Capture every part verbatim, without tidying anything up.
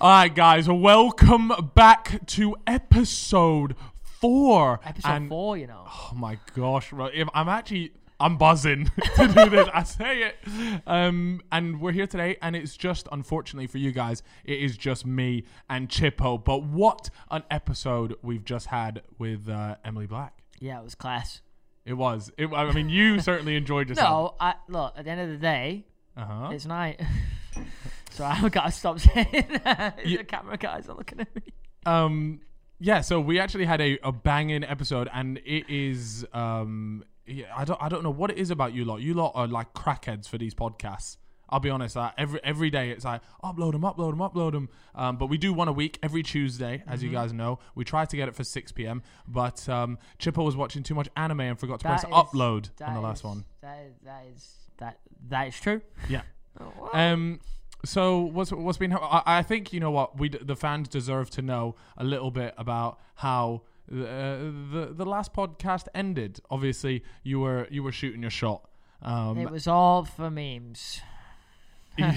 All right, guys, welcome back to episode four. Episode and, four, you know. Oh my gosh, if I'm actually, I'm buzzing to do this. I say it. Um, and we're here today, and it's just, unfortunately for you guys, it is just me and Chippo. But what an episode we've just had with uh, Emily Black. Yeah, it was class. It was. It, I mean, you certainly enjoyed yourself. No, I, look, at the end of the day, Uh-huh. it's night. So I've got to stop saying that. You, the camera guys are looking at me. Um, yeah, so we actually had a, a banging episode, and it is... Um, yeah, I don't I don't know what it is about you lot. You lot are like crackheads for these podcasts. I'll be honest. Uh, every every day it's like, upload them, upload them, upload them. Um, but we do one a week every Tuesday, as mm-hmm. you guys know. We try to get it for six p.m. But um, Chippo was watching too much anime and forgot to that press is, upload on the is, last one. That is, that is, that, that is true. Yeah. Oh, wow. Um. So what's what's been? I, I think you know what we the fans deserve to know a little bit about how the uh, the the last podcast ended. Obviously, you were you were shooting your shot. Um, it was all for memes. uh,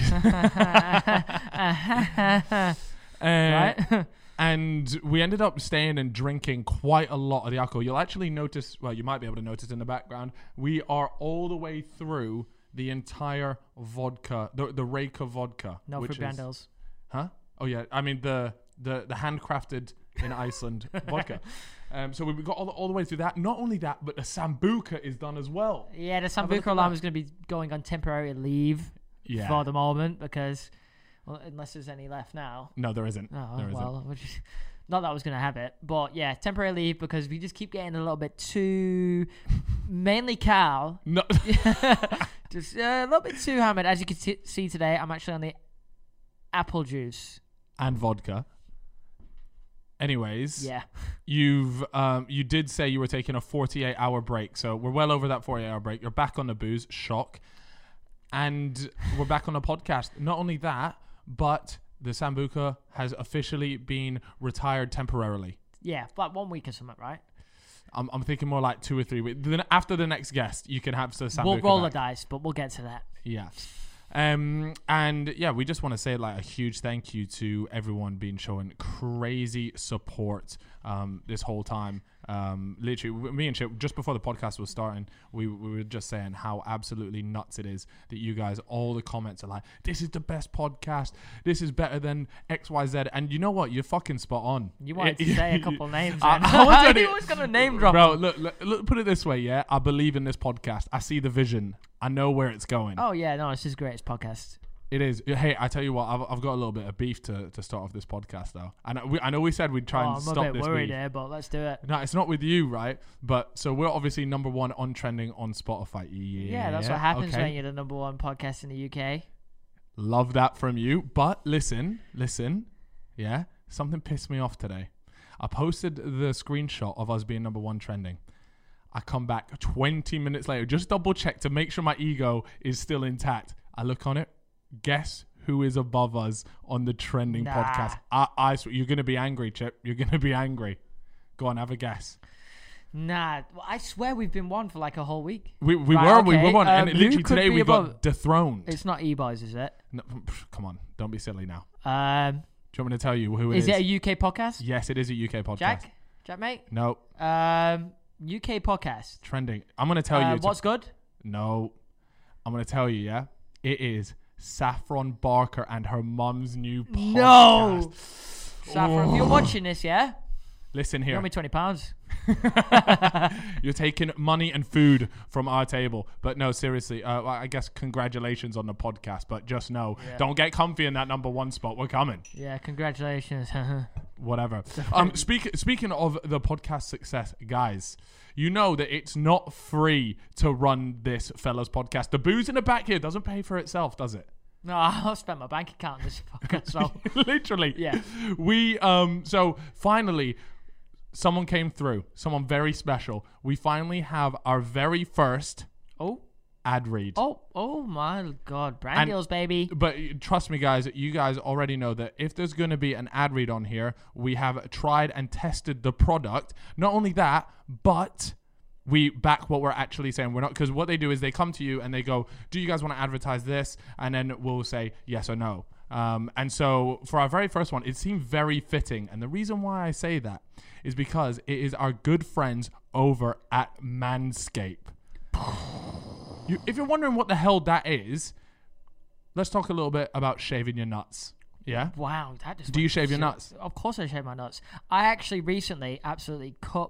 right? And we ended up staying and drinking quite a lot of the alcohol. You'll actually notice. Well, you might be able to notice in the background. We are all the way through the entire vodka, the the Reka vodka. No which free Brandels. Is, huh? Oh yeah, I mean the the the handcrafted in Iceland vodka. Um, so we got all the, all the way through that. Not only that, but the Sambuca is done as well. Yeah, the Sambuca alarm is going to be going on temporary leave yeah. for the moment because, well, unless there's any left now. No, there isn't. Oh, there well, isn't. Which, not that I was going to have it, but yeah, temporary leave because we just keep getting a little bit too, mainly Cal. No. Just uh, a little bit too hammered. As you can t- see today, I'm actually on the apple juice. And vodka. Anyways, yeah, you've um, you did say you were taking a forty-eight hour break, so we're well over that forty-eight hour break. You're back on the booze, shock, and we're back on the podcast. Not only that, but the Sambuca has officially been retired temporarily. Yeah, like one week or something, right? I'm, I'm thinking more like two or three weeks. Then after the next guest, you can have the Sambuca. We'll roll back. the dice, but we'll get to that. Yeah. Um, and yeah, we just want to say like a huge thank you to everyone being showing crazy support um, this whole time. Um, literally, me and Chip, just before the podcast was starting, we, we were just saying how absolutely nuts it is that you guys, all the comments are like, this is the best podcast. This is better than X Y Z. And you know what? You're fucking spot on. You wanted to say a couple names. I, I, I was, was going to name drop. Bro, look, look, look, put it this way, yeah? I believe in this podcast. I see the vision. I know where it's going. Oh, yeah. No, it's his greatest podcast. It is. Hey, I tell you what, I've, I've got a little bit of beef to, to start off this podcast, though. And we, I know we said we'd try oh, and I'm stop a bit this worried beef. here, but let's do it. No, it's not with you, right? But so we're obviously number one on trending on Spotify. Yeah, yeah that's what happens okay. when you're the number one podcast in the U K. Love that from you. But listen, listen, yeah, something pissed me off today. I posted the screenshot of us being number one trending. I come back twenty minutes later, just double check to make sure my ego is still intact. I look on it. Guess who is above us on the trending nah. podcast? I, I swear, you're going to be angry, Chip. You're going to be angry. Go on, have a guess. Nah, well, I swear we've been one for like a whole week. We we right, were okay. we were one, um, and literally today we above? got dethroned. It's not E-Boys, is it? No, come on, don't be silly now. Um, Do you want me to tell you who it is? Is it a U K podcast? Yes, it is a U K podcast. Jack, Jack, mate. No. Um, U K podcast. Trending. I'm gonna tell uh, you. What's to, good? No, I'm gonna tell you. Yeah, it is Saffron Barker and her mum's new podcast. No, Saffron, if you're watching this, yeah, listen here. you owe me twenty pounds. You're taking money and food from our table, but no, seriously. Uh, I guess congratulations on the podcast, but just know, yeah. don't get comfy in that number one spot. We're coming. Yeah, congratulations. Whatever. Um, speak, speaking of the podcast success, guys, you know that it's not free to run this fellas podcast. The booze in the back here doesn't pay for itself, does it? No, I'll spend my bank account on this podcast. So literally, yeah. We um. So finally, someone came through. Someone very special. We finally have our very first oh ad read. Oh, oh my God, brand and, deals, baby. But trust me, guys, you guys already know that if there's going to be an ad read on here, we have tried and tested the product. Not only that, but we back what we're actually saying. We're not, because what they do is they come to you and they go, do you guys want to advertise this? And then we'll say yes or no. Um, and so for our very first one, it seemed very fitting. And the reason why I say that is because it is our good friends over at Manscaped. You, if you're wondering what the hell that is, let's talk a little bit about shaving your nuts. Yeah? Wow. That just Do you went shave your so- nuts? Of course I shave my nuts. I actually recently absolutely cut,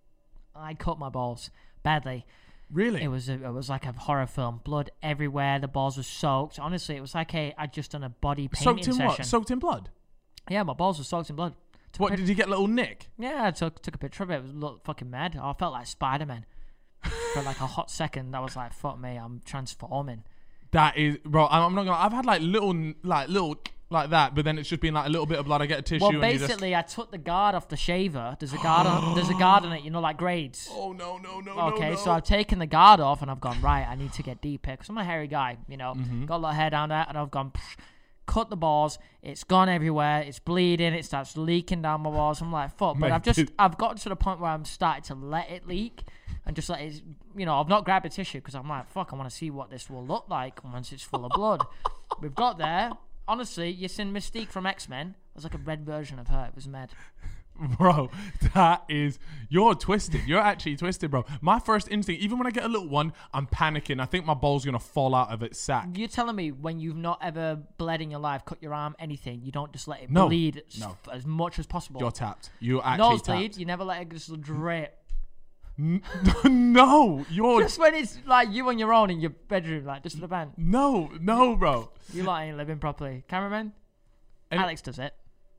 I cut my balls badly. Really? It was a, it was like a horror film. Blood everywhere. The balls were soaked. Honestly, it was like a, I'd just done a body painting Soaked in session. what? Soaked in blood? Yeah, my balls were soaked in blood. Took What, a did you get a little nick? Yeah, I took took a picture of it. It was looked fucking mad. I felt like Spider-Man. For like a hot second, I was like, fuck me, I'm transforming. That is, bro, I'm I'm not gonna, I've had like little, like little, like that, but then it's just been like a little bit of blood. I get a tissue Well, and you just... basically, I took the guard off the shaver. There's a guard on, there's a guard on it, you know, like grades. Oh, no, no, no, Okay, no, no. so I've taken the guard off and I've gone, right, I need to get deeper because I'm a hairy guy, you know. Mm-hmm. Got a lot of hair down there and I've gone, psh, cut the balls. It's gone everywhere. It's bleeding. It starts leaking down my balls. I'm like, fuck. But Mate, I've just, dude. I've gotten to the point where I'm starting to let it leak and just let it, you know, I've not grabbed a tissue because I'm like, fuck, I want to see what this will look like once it's full of blood. We've got there. Honestly, you seen Mystique from X-Men. It was like a red version of her. It was mad. Bro, that is, you're twisted. You're actually twisted, bro. My first instinct, even when I get a little one, I'm panicking. I think my ball's going to fall out of its sack. You're telling me when you've not ever bled in your life, cut your arm, anything, you don't just let it No. bleed s- No. as much as possible? You're tapped. You're actually Nosebleed, tapped. you never let it just drip. N- no, you're... Just when it's like you on your own in your bedroom, like just for the band. No, no, bro. You lot ain't living properly. Cameraman? And- Alex does it.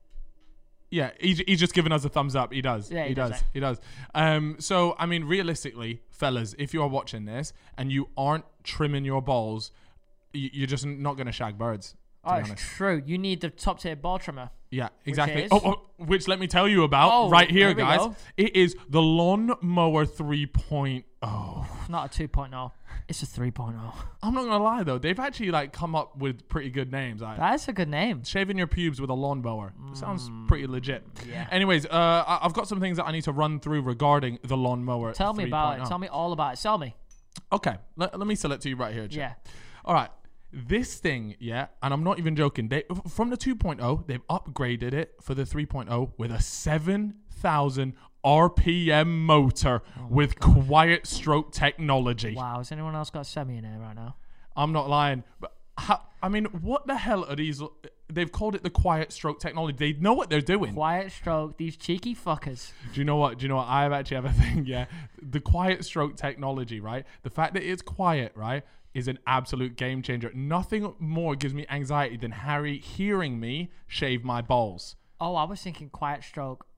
Yeah, he's, he's just giving us a thumbs up. He does. Yeah, he he does does. it. He does. Um, so, I mean, realistically, fellas, if you're watching this and you aren't trimming your balls, y- you're just not going to shag birds, to Oh, be it's honest. true. You need the top tier ball trimmer. Yeah, exactly. is? Oh, oh, which let me tell you about Oh, right here, there we guys. go. It is the Lawn Mower three point oh. Not a two point oh. It's a three point oh. I'm not gonna lie though, they've actually like come up with pretty good names. Like That's a good name. shaving your pubes with a lawnmower sounds pretty legit. yeah. Anyways, uh, I- I've got some things that I need to run through regarding the Lawn Mower. Tell me about it. 3.0. Tell me all about it. Sell me. Okay, let, let me sell it to you right here, Chip. Yeah. All right. This thing, yeah, and I'm not even joking. They from the two point oh, they've upgraded it for the three point oh with a seven thousand R P M motor with quiet stroke technology. Wow. Has anyone else got a semi in here right now? I'm not lying. But how, I mean, what the hell are these? They've called it the quiet stroke technology. They know what they're doing. Quiet stroke. These cheeky fuckers. Do you know what? Do you know what? I have actually have a thing, yeah. The quiet stroke technology, right? The fact that it's quiet, right, is an absolute game changer. Nothing more gives me anxiety than Harry hearing me shave my balls. Oh, I was thinking quiet stroke.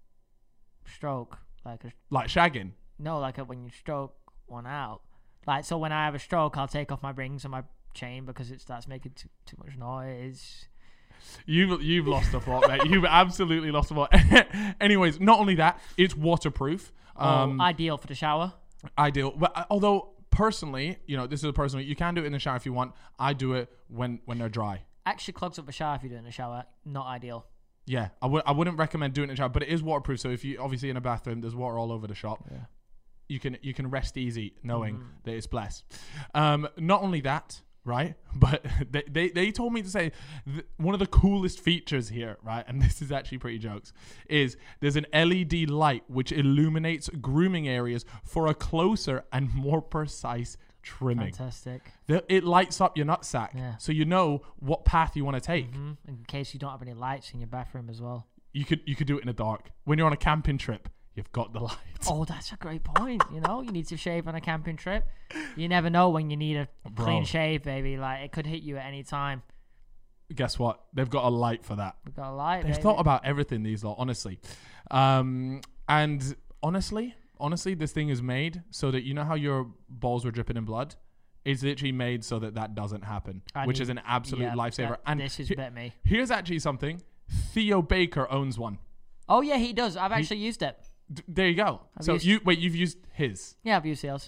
Stroke. Like a, Like shagging. no, like a, when you stroke one out. Like, so when I have a stroke, I'll take off my rings and my chain because it starts making too, too much noise. You've you've lost the plot, mate. You've absolutely lost the plot. Anyways, not only that, it's waterproof. Um, oh, ideal for the shower. ideal. But uh, although personally, you know, this is a personal. You can do it in the shower if you want. I do it when when they're dry. Actually clogs up the shower if you do it in the shower. Not ideal. Yeah, I would I wouldn't recommend doing it in the shower, but it is waterproof. So if you obviously in a bathroom, there's water all over the shop. Yeah. You can you can rest easy knowing Mm. that it's blessed. Um, not only that, right? But they, they, they told me to say th- one of the coolest features here, right? And this is actually pretty jokes, is there's an L E D light which illuminates grooming areas for a closer and more precise trimming. Fantastic. The- It lights up your nutsack, Yeah. so you know what path you want to take. hmm In case you don't have any lights in your bathroom as well. You could you could do it in the dark. When you're on a camping trip, you've got the light. Oh, that's a great point. You know, you need to shave on a camping trip. You never know when you need a Bro. clean shave, baby. Like, it could hit you at any time. Guess what? They've got a light for that. We've got a light, They've baby. thought about everything, these lot, honestly. Um, and honestly, honestly, this thing is made so that you know how your balls were dripping in blood? It's literally made so that that doesn't happen, I which need- is an absolute yeah, lifesaver. that- And this is he- bet me. here's actually something. Theo Baker owns one. Oh, yeah, he does. I've actually used it. D- there you go. I've so used- you wait, you've used his. Yeah, I've used sales.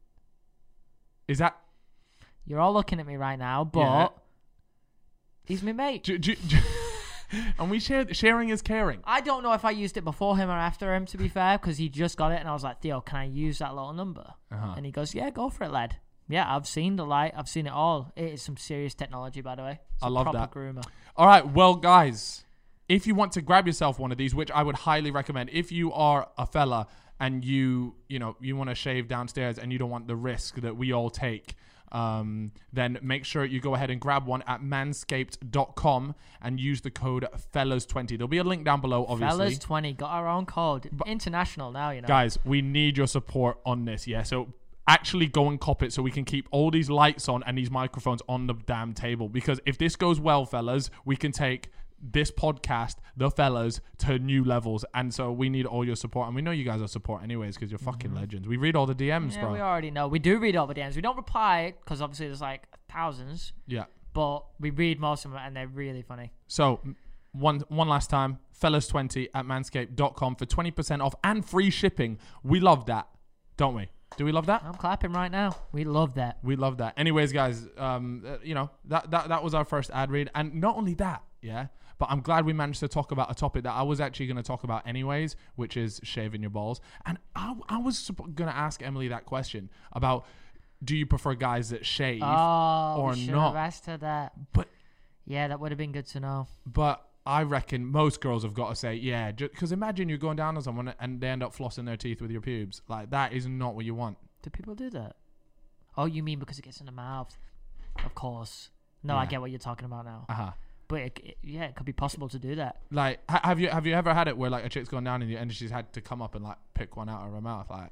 Is that? You're all looking at me right now, but Yeah. he's my mate. Do, do, do, and we share sharing is caring. I don't know if I used it before him or after him, to be fair, because he just got it, and I was like, Theo, can I use that little number? Uh-huh. And he goes, yeah, go for it, lad. yeah, I've seen the light. I've seen it all. It is some serious technology, by the way. It's I a love proper that. groomer. All right, well, guys, if you want to grab yourself one of these, which I would highly recommend, if you are a fella and you, you know, you want to shave downstairs and you don't want the risk that we all take, um, then make sure you go ahead and grab one at manscaped dot com and use the code fellas twenty. There'll be a link down below, obviously. Fellas twenty, got our own code. But international now, you know. Guys, we need your support on this, yeah? So actually go and cop it so we can keep all these lights on and these microphones on the damn table. Because if this goes well, fellas, we can take this podcast, the fellas, to new levels. And so we need all your support. And we know you guys are support anyways because you're fucking mm-hmm. legends. We read all the D Ms, yeah, bro. We already know. We do read all the D Ms. We don't reply because obviously there's like thousands. Yeah. But we read most of them and they're really funny. So one one last time, fellas twenty at manscaped dot com for twenty percent off and free shipping. We love that, don't we? Do we love that? I'm clapping right now. We love that. We love that. Anyways, guys, um, uh, you know, that, that, that was our first ad read. And not only that, yeah, but I'm glad we managed to talk about a topic that I was actually going to talk about anyways, which is shaving your balls. And I, I was going to ask Emily that question about, do you prefer guys that shave oh, or we should not? have asked her that. But yeah, that would have been good to know. But I reckon most girls have got to say, yeah, because imagine you're going down on someone and they end up flossing their teeth with your pubes. Like, that is not what you want. Do people do that? Oh, you mean because it gets in the mouth? Of course. No, Yeah. I get what you're talking about now. Uh-huh. But it, it, yeah, it could be possible to do that. Like, ha- have you have you ever had it where like a chick's gone down and, you, and she's had to come up and like pick one out of her mouth? Like,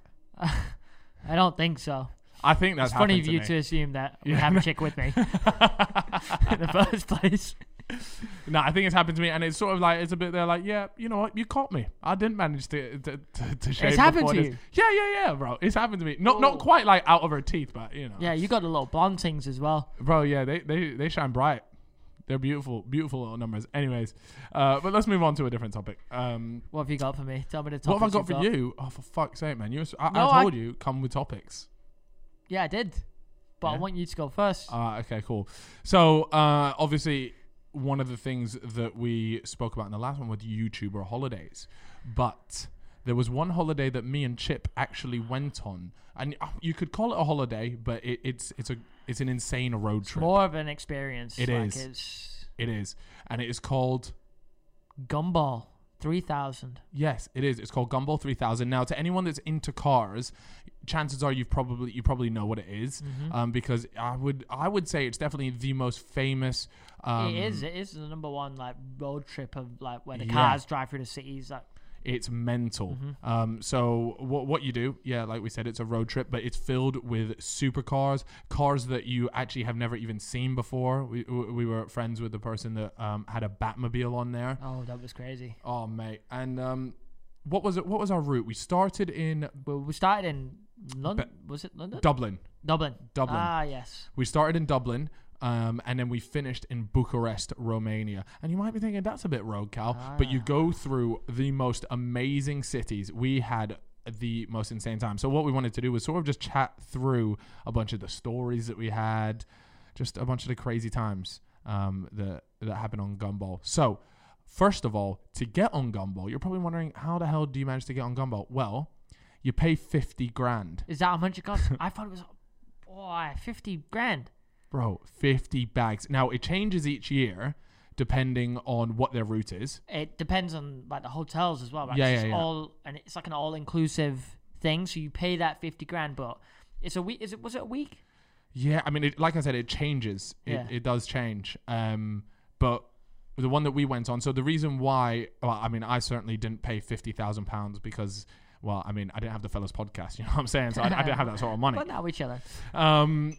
I don't think so. I think that's It's funny of to you me. to assume that we Yeah. have a chick with me in the first place. No, I think it's happened to me, and it's sort of like it's a bit there, like, yeah, you know what, you caught me. I didn't manage to to, to, to shave. It's happened before to this. you? Yeah, yeah, yeah, bro. It's happened to me. Not Oh. not quite like out of her teeth, but you know. Yeah, you got the little blonde things as well. Bro, yeah, they they they shine bright. They're beautiful, beautiful little numbers. Anyways, uh, but let's move on to a different topic. Um, What have you got for me? Tell me the what topics have I got you've for you? Oh, for fuck's sake, man! You, was- I, No, I I- told you, come with topics. Yeah, I did. But I Yeah? want you to go first. Uh, okay, cool. So, uh, obviously, one of the things that we spoke about in the last one was YouTuber holidays. But there was one holiday that me and Chip actually went on. And uh, you could call it a holiday, but it, it's it's a it's an insane road It's trip. more of an experience. It like is. It's It is. And it is called... Gumball three thousand. Yes, it is. It's called Gumball three thousand. Now, to anyone that's into cars, chances are you've probably you probably know what it is, Mm-hmm. um, because I would I would say it's definitely the most famous. Um, it is. It is the number one like road trip of like where the Yeah. cars drive through the cities. Like It's mental. Mm-hmm. Um, so what what you do? Yeah, like we said, it's a road trip, but it's filled with supercars, cars that you actually have never even seen before. We we were friends with the person that um, had a Batmobile on there. oh, that was crazy. Oh mate, and um, what was it? What was our route? We started in Well, we started in London. Was it London? Dublin. Dublin. Dublin. Ah, yes. We started in Dublin, um, and then we finished in Bucharest, Romania. And you might be thinking, that's a bit rogue, Cal. Ah. But you go through the most amazing cities. We had the most insane time. So what we wanted to do was sort of just chat through a bunch of the stories that we had, just a bunch of the crazy times um, that, that happened on Gumball. So first of all, to get on Gumball, you're probably wondering, how the hell do you manage to get on Gumball? Well, you pay fifty grand. Is that how much it costs? I thought it was, boy, fifty grand. Bro, fifty bags. Now, it changes each year depending on what their route is. It depends on like the hotels as well. Right? Yeah, It's yeah, yeah. All and it's like an all-inclusive thing. So you pay that fifty grand, but it's a week. Is it? Was it a week? Yeah, I mean, it, like I said, it changes. It, Yeah. it does change. Um, but the one that we went on, so the reason why, well, I mean, I certainly didn't pay fifty thousand pounds because, well, I mean, I didn't have the Fellas podcast, you know what I'm saying? So I, I didn't have that sort of money. But now we're chilling. Um,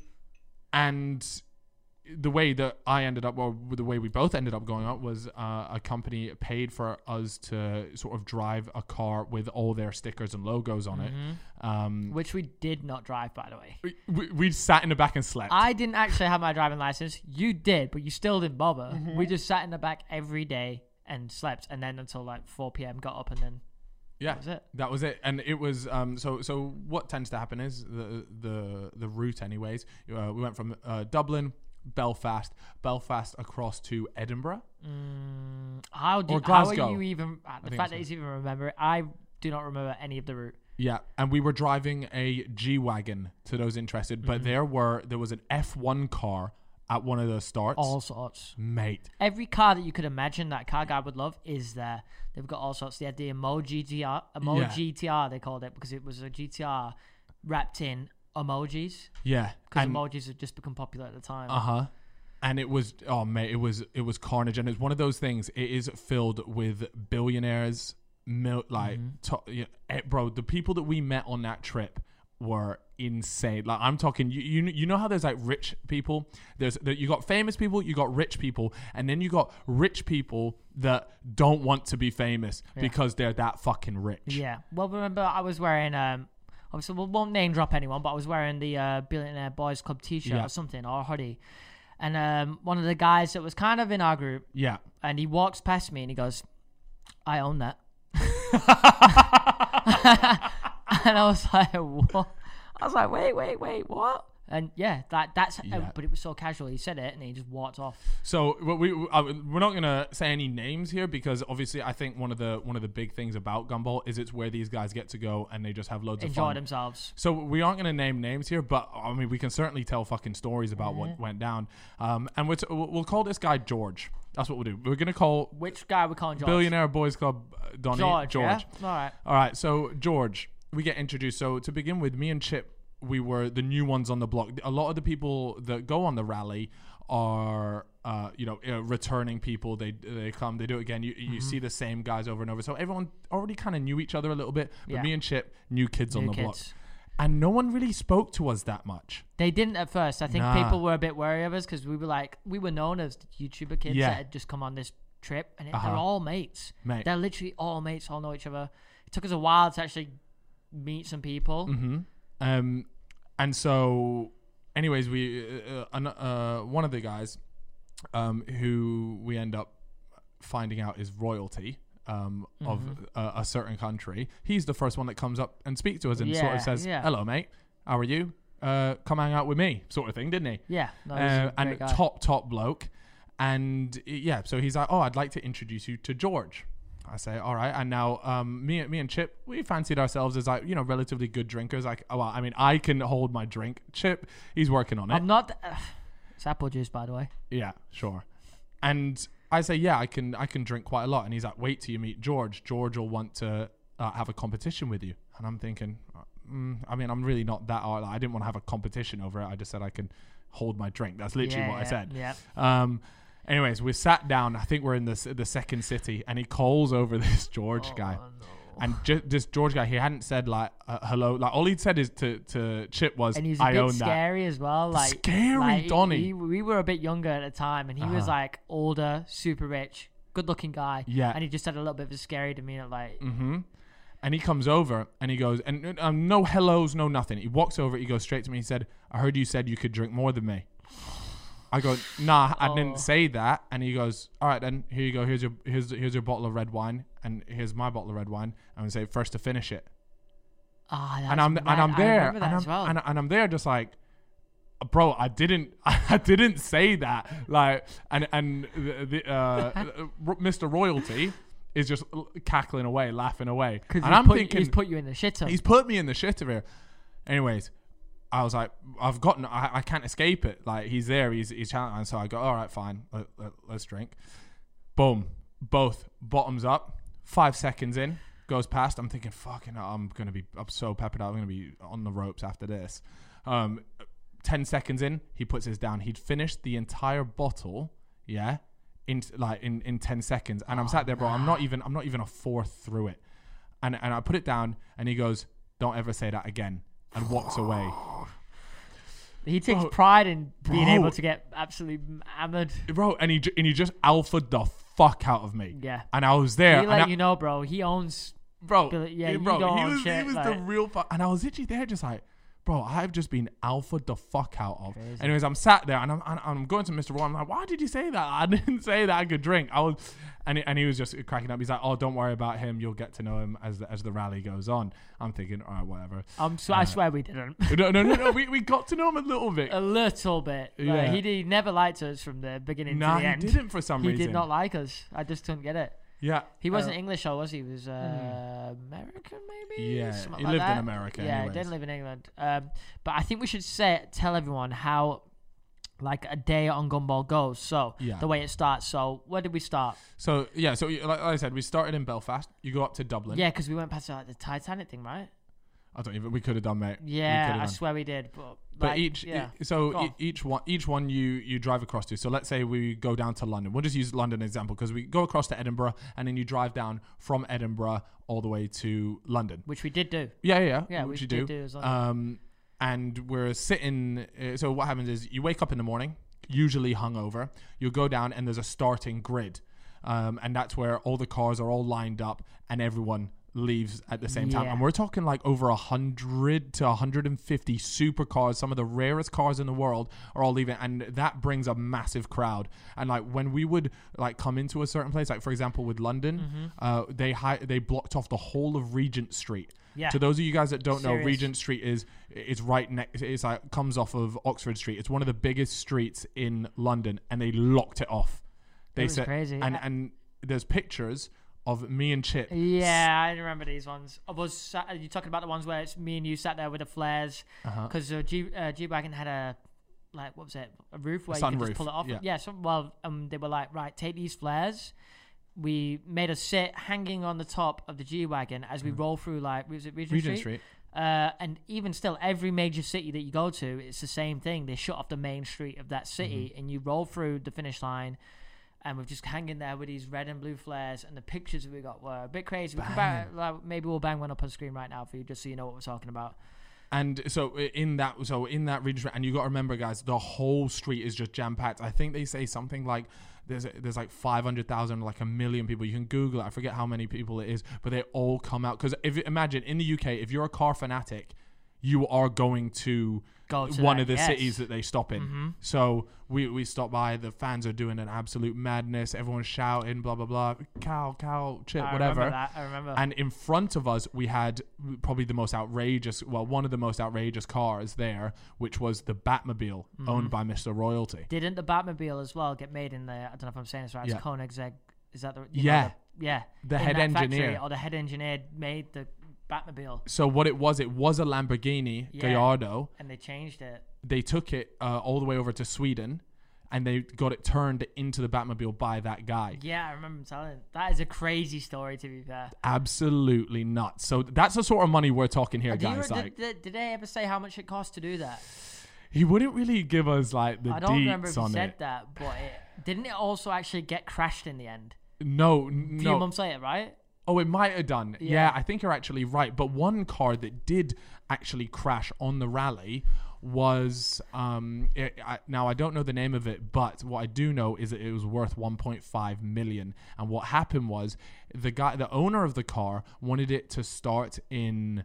and the way that I ended up, or the way we both ended up going up, was uh, a company paid for us to sort of drive a car with all their stickers and logos on Mm-hmm. it. Um, Which we did not drive, by the way. we, we, we sat in the back and slept. I didn't actually have my driving license. You did, but you still didn't bother. Mm-hmm. We just sat in the back every day and slept, and then until like four p.m. got up, and then yeah, that was it. that was it. And it was um. So so what tends to happen is the the the route, anyways. Uh, we went from uh, Dublin, Belfast, Belfast across to Edinburgh. Mm, how do Or how Glasgow. are you even? Uh, the think fact so. that you even remember it, I do not remember any of the route. Yeah, and we were driving a G-Wagon, to those interested, but Mm-hmm. there were there was an F one car at one of those starts. All sorts. Mate. Every car that you could imagine that car guy would love is there. They've got all sorts. They had the Emo G T R, Emo Yeah. G T R they called it, because it was a G T R wrapped in emojis, Yeah. because And- emojis had just become popular at the time. Uh-huh. And it was, oh mate, it was it was carnage, and it's one of those things. It is filled with billionaires, mil- like, to, yeah, eh, bro. The people that we met on that trip were insane. Like, I'm talking, you you, you know how there's like rich people. There's that you got famous people, you got rich people, and then you got rich people that don't want to be famous because they're that fucking rich. Yeah. Well, remember I was wearing um. Obviously, we won't name drop anyone, but I was wearing the uh, Billionaire Boys Club T-shirt Yeah. or something, or a hoodie. And um, one of the guys that was kind of in our group, Yeah. and he walks past me and he goes, "I own that." And I was like, "What?" I was like, "Wait, wait, wait, what?" And yeah, that that's. Yeah. Uh, but it was so casual. He said it and he just walked off. So we, we uh, we're not gonna say any names here, because obviously I think one of the one of the big things about Gumball is it's where these guys get to go and they just have loads of Enjoy fun. themselves. So we aren't gonna name names here, but I mean we can certainly tell fucking stories about Mm-hmm. what went down. Um, and we're t- we'll we'll call this guy George. That's what we'll do. We're gonna call Which guy we calling George? Billionaire Boys Club uh, Donnie George. George. Yeah? All right. All right, so George, we get introduced. So to begin with, me and Chip, we were the new ones on the block. A lot of the people that go on the rally are, uh, you know, uh, returning people. They they come, they do it again. You you Mm-hmm. see the same guys over and over. So everyone already kind of knew each other a little bit. But Yeah. me and Chip, new kids on New the block, kids. and no one really spoke to us that much. They didn't at first. I think Nah. people were a bit wary of us because we were like, we were known as YouTuber kids Yeah. that had just come on this trip, and it, Uh-huh. they're all mates. Mate. They're literally all mates, all know each other. It took us a while to actually meet some people. Mm-hmm. Um, and so, anyways, we uh, uh, uh, one of the guys, um, who we end up finding out is royalty, um, of uh, a certain country. He's the first one that comes up and speaks to us and sort Yeah, of says, yeah. "Hello, mate. How are you? Uh, come hang out with me," sort of thing, didn't he? Yeah, no, he's Uh, a great and guy. top top bloke. And uh, yeah, so he's like, "Oh, I'd like to introduce you to George." I say, "All right." And now, um, me, me and Chip, we fancied ourselves as like, you know, relatively good drinkers. Like, oh, well, I mean, I can hold my drink. Chip, he's working on it. I'm not. Uh, it's apple juice, by the way. Yeah, sure. And I say, "Yeah, I can, I can drink quite a lot." And he's like, "Wait till you meet George. George will want to uh, have a competition with you." And I'm thinking, mm, I mean, I'm really not that. Like, I didn't want to have a competition over it. I just said I can hold my drink. That's literally Yeah, what I yeah, said. yeah. Um, anyways, we sat down. I think we're in the the second city, and he calls over this George guy. Oh, no. And ju- this George guy, he hadn't said like uh, hello. Like all he'd said is to, to Chip was, And he was a "I bit own that." scary as well. Like Scary like, Donnie. he- we were a bit younger at the time, and he was Uh-huh. like older, super rich, good-looking guy. Yeah. And he just had a little bit of a scary demeanor, like. Mm-hmm. And he comes over and he goes, and um, no hellos, no nothing. He walks over, he goes straight to me. He said, "I heard you said you could drink more than me." I go, "Nah, I Oh. didn't say that." And he goes, "All right, then here you go. Here's your here's here's your bottle of red wine, and here's my bottle of red wine." I'm gonna say first to finish it. Ah, that's and I'm mad. and I'm I there, remember and that I'm, as well. and, and I'm there, just like, bro, I didn't, I didn't say that. Like, and and the, the uh, Mister Royalty is just cackling away, laughing away, and Because I'm put, thinking he's put you in the shitter. he's put me in the shitter here. Anyways, I was like, I've gotten, I, I can't escape it. Like, he's there, he's he's chanting, and so I go, "All right, fine, let, let, let's drink." Boom, both bottoms up. Five seconds in, goes past. I'm thinking, fucking, hell, I'm gonna be, I'm so peppered out. I'm gonna be on the ropes after this. Um, ten seconds in, he puts his down. He'd finished the entire bottle, yeah, in like in, in ten seconds. And I'm sat there, bro. I'm not even, I'm not even a fourth through it. And and I put it down, and he goes, "Don't ever say that again," and walks away. He takes Bro, pride in being bro. able to get absolutely hammered. Bro, and he ju- and he just alphaed the fuck out of me. Yeah. And I was there. He and let I- you know, bro. He owns. bro, Billy- yeah, yeah, you bro, don't he own was, he shit, was the like- real fuck. And I was literally there just like, bro, I've just been alphaed the fuck out of. Crazy. Anyways, I'm sat there and I'm, and I'm going to Mister Roy. I'm like, "Why did you say that? I didn't say that I could drink." I was, and, and he was just cracking up. He's like, "Oh, don't worry about him. You'll get to know him as the, as the rally goes on." I'm thinking, all right, whatever. I'm so, I swear we didn't. no, no, no, no. We, we got to know him a little bit. A little bit. Like, Yeah. he, did, he never liked us from the beginning Nah, to the he end. didn't for some He reason. did not like us. I just couldn't get it. Yeah. He wasn't uh, English, though, was he? He was uh, American, maybe? Yeah, Something he like lived in that. America Yeah, anyways. he did live in England. Um, but I think we should say tell everyone how, like, a day on Gumball goes. So, Yeah. the way it starts. So, where did we start? So, yeah, so like, like I said, we started in Belfast. You go up to Dublin. Yeah, because we went past like, the Titanic thing, right? I don't even, we could have done, mate. We Yeah, could have I done. swear we did. But, But like, each, yeah. so Go e- on. each one, each one you you drive across to. So let's say we go down to London. We'll just use London as an example because we go across to Edinburgh and then you drive down from Edinburgh all the way to London. Which we did do. Yeah, yeah, yeah. Yeah, which we you did do. do as well. Um, and we're sitting. Uh, so what happens is you wake up in the morning, usually hungover. You go down and there's a starting grid, um, and that's where all the cars are all lined up and everyone leaves at the same time. Yeah. And we're talking like over a hundred to one hundred fifty supercars, some of the rarest cars in the world, are all leaving, and that brings a massive crowd. And like when we would like come into a certain place, like for example with London, Mm-hmm. uh, they hi- they blocked off the whole of Regent Street. Yeah. To those of you guys that don't know, Serious. Regent Street is is right next. It's like comes off of Oxford Street. It's one of the biggest streets in London, and they locked it off. They was said, crazy. and and there's pictures of me and Chip. Yeah, I remember these ones. I was sat, are you talking about the ones where it's me and you sat there with the flares? Uh-huh. Because uh, G uh, G-Wagon had a, like, what was it? A roof where you could sunroof, just pull it off. yeah. Yeah, so, well, um, they were like, right, take these flares. We made us sit hanging on the top of the G-Wagon as we roll through, like, was it Regent, Regent Street? Street. Uh, and even still, every major city that you go to, it's the same thing. They shut off the main street of that city, Mm-hmm. and you roll through the finish line. And we're just hanging there with these red and blue flares, and the pictures that we got were a bit crazy. We can bang, like, maybe we'll bang one up on screen right now for you, just so you know what we're talking about. And so in that, so in that Regent Street, and you got to remember, guys, the whole street is just jam packed. I think they say something like there's there's like five hundred thousand, like a million people. You can Google it. I forget how many people it is, but they all come out because if imagine in the U K, if you're a car fanatic, you are going to Go to one that, of the yes. cities that they stop in. Mm-hmm. So we we stop by. The fans are doing an absolute madness. Everyone's shouting, blah blah blah. Cow, cow, chip, I whatever. remember that. I remember. And in front of us, we had probably the most outrageous, well, one of the most outrageous cars there, which was the Batmobile, Mm-hmm. owned by Mister Royalty. Didn't the Batmobile as well get made in the? I don't know if I'm saying this right. It's Yeah. Koenigsegg. Is that the? you Yeah. know, the, yeah. The in head that engineer. factory, or the head engineer made the Batmobile, So what it was, it was a Lamborghini Yeah. Gallardo. and they changed it. They took it uh, all the way over to Sweden, and they got it turned into the Batmobile by that guy. Yeah, I remember him telling. That is a crazy story, to be fair. Absolutely nuts. So that's the sort of money we're talking here, Do you- guys. did, Like, did, did they ever say how much it cost to do that? he wouldn't really give us like the I don't remember deets if he on said it. that, but it, didn't it also actually get crashed in the end? No, A few no. months later, right? Oh, it might have done. Yeah. Yeah. I think you're actually right. But one car that did actually crash on the rally was um it, I, now I don't know the name of it, but what I do know is that it was worth one point five million. And what happened was the guy, the owner of the car, wanted it to start in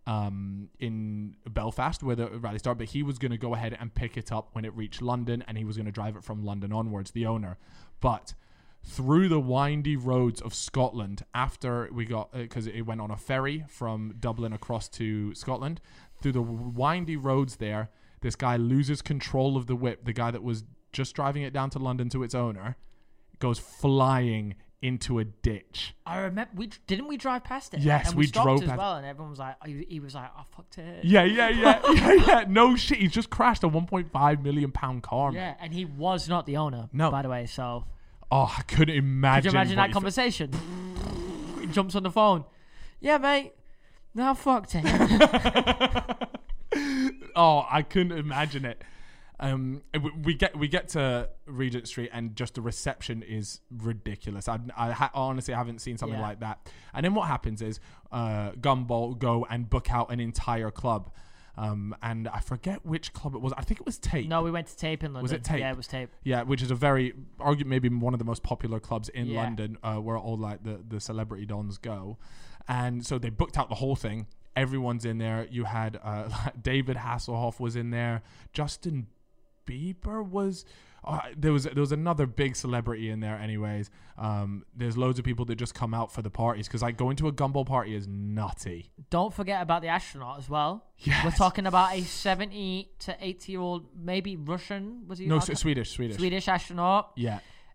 um in Belfast where the rally started, but he was going to go ahead and pick it up when it reached London, and he was going to drive it from London onwards, the owner. But through the windy roads of Scotland, after we got, because it went on a ferry from Dublin across to Scotland, through the windy roads there, this guy loses control of the whip. The guy that was just driving it down to London to its owner goes flying into a ditch. I remember. We didn't we drive past it? Yes, and we, we stopped drove as past- well, and everyone was like, he, he was like, "I fucked it." Yeah, yeah, yeah, yeah, yeah. No shit. He's just crashed a one point five million pound car, man. Yeah, and he was not the owner. No. by the way. So Oh, I couldn't imagine. could you imagine what that he conversation? He jumps on the phone. Yeah, mate. No, I fucked it. Oh, I couldn't imagine it. Um, we, we get we get to Regent Street, and just the reception is ridiculous. I, I ha- honestly haven't seen something Yeah. like that. And then what happens is, uh, Gumball go and book out an entire club, um, and I forget which club it was. I think it was Tape. No, we went to Tape in London. Was it Tape? Yeah, it was Tape. Yeah, which is a very, argue maybe one of the most popular clubs in Yeah. London, uh, where all like the, the celebrity dons go. And so they booked out the whole thing. Everyone's in there. You had uh, David Hasselhoff was in there. Justin Bieber was. Uh, there was there was another big celebrity in there. Anyways, um, there's loads of people that just come out for the parties, because like going to a Gumball party is nutty. Don't forget about the astronaut as well. Yes. We're talking about a seventy to eighty year old, maybe Russian. Was he? No, I S- can't- Swedish, Swedish, Swedish astronaut. Yeah.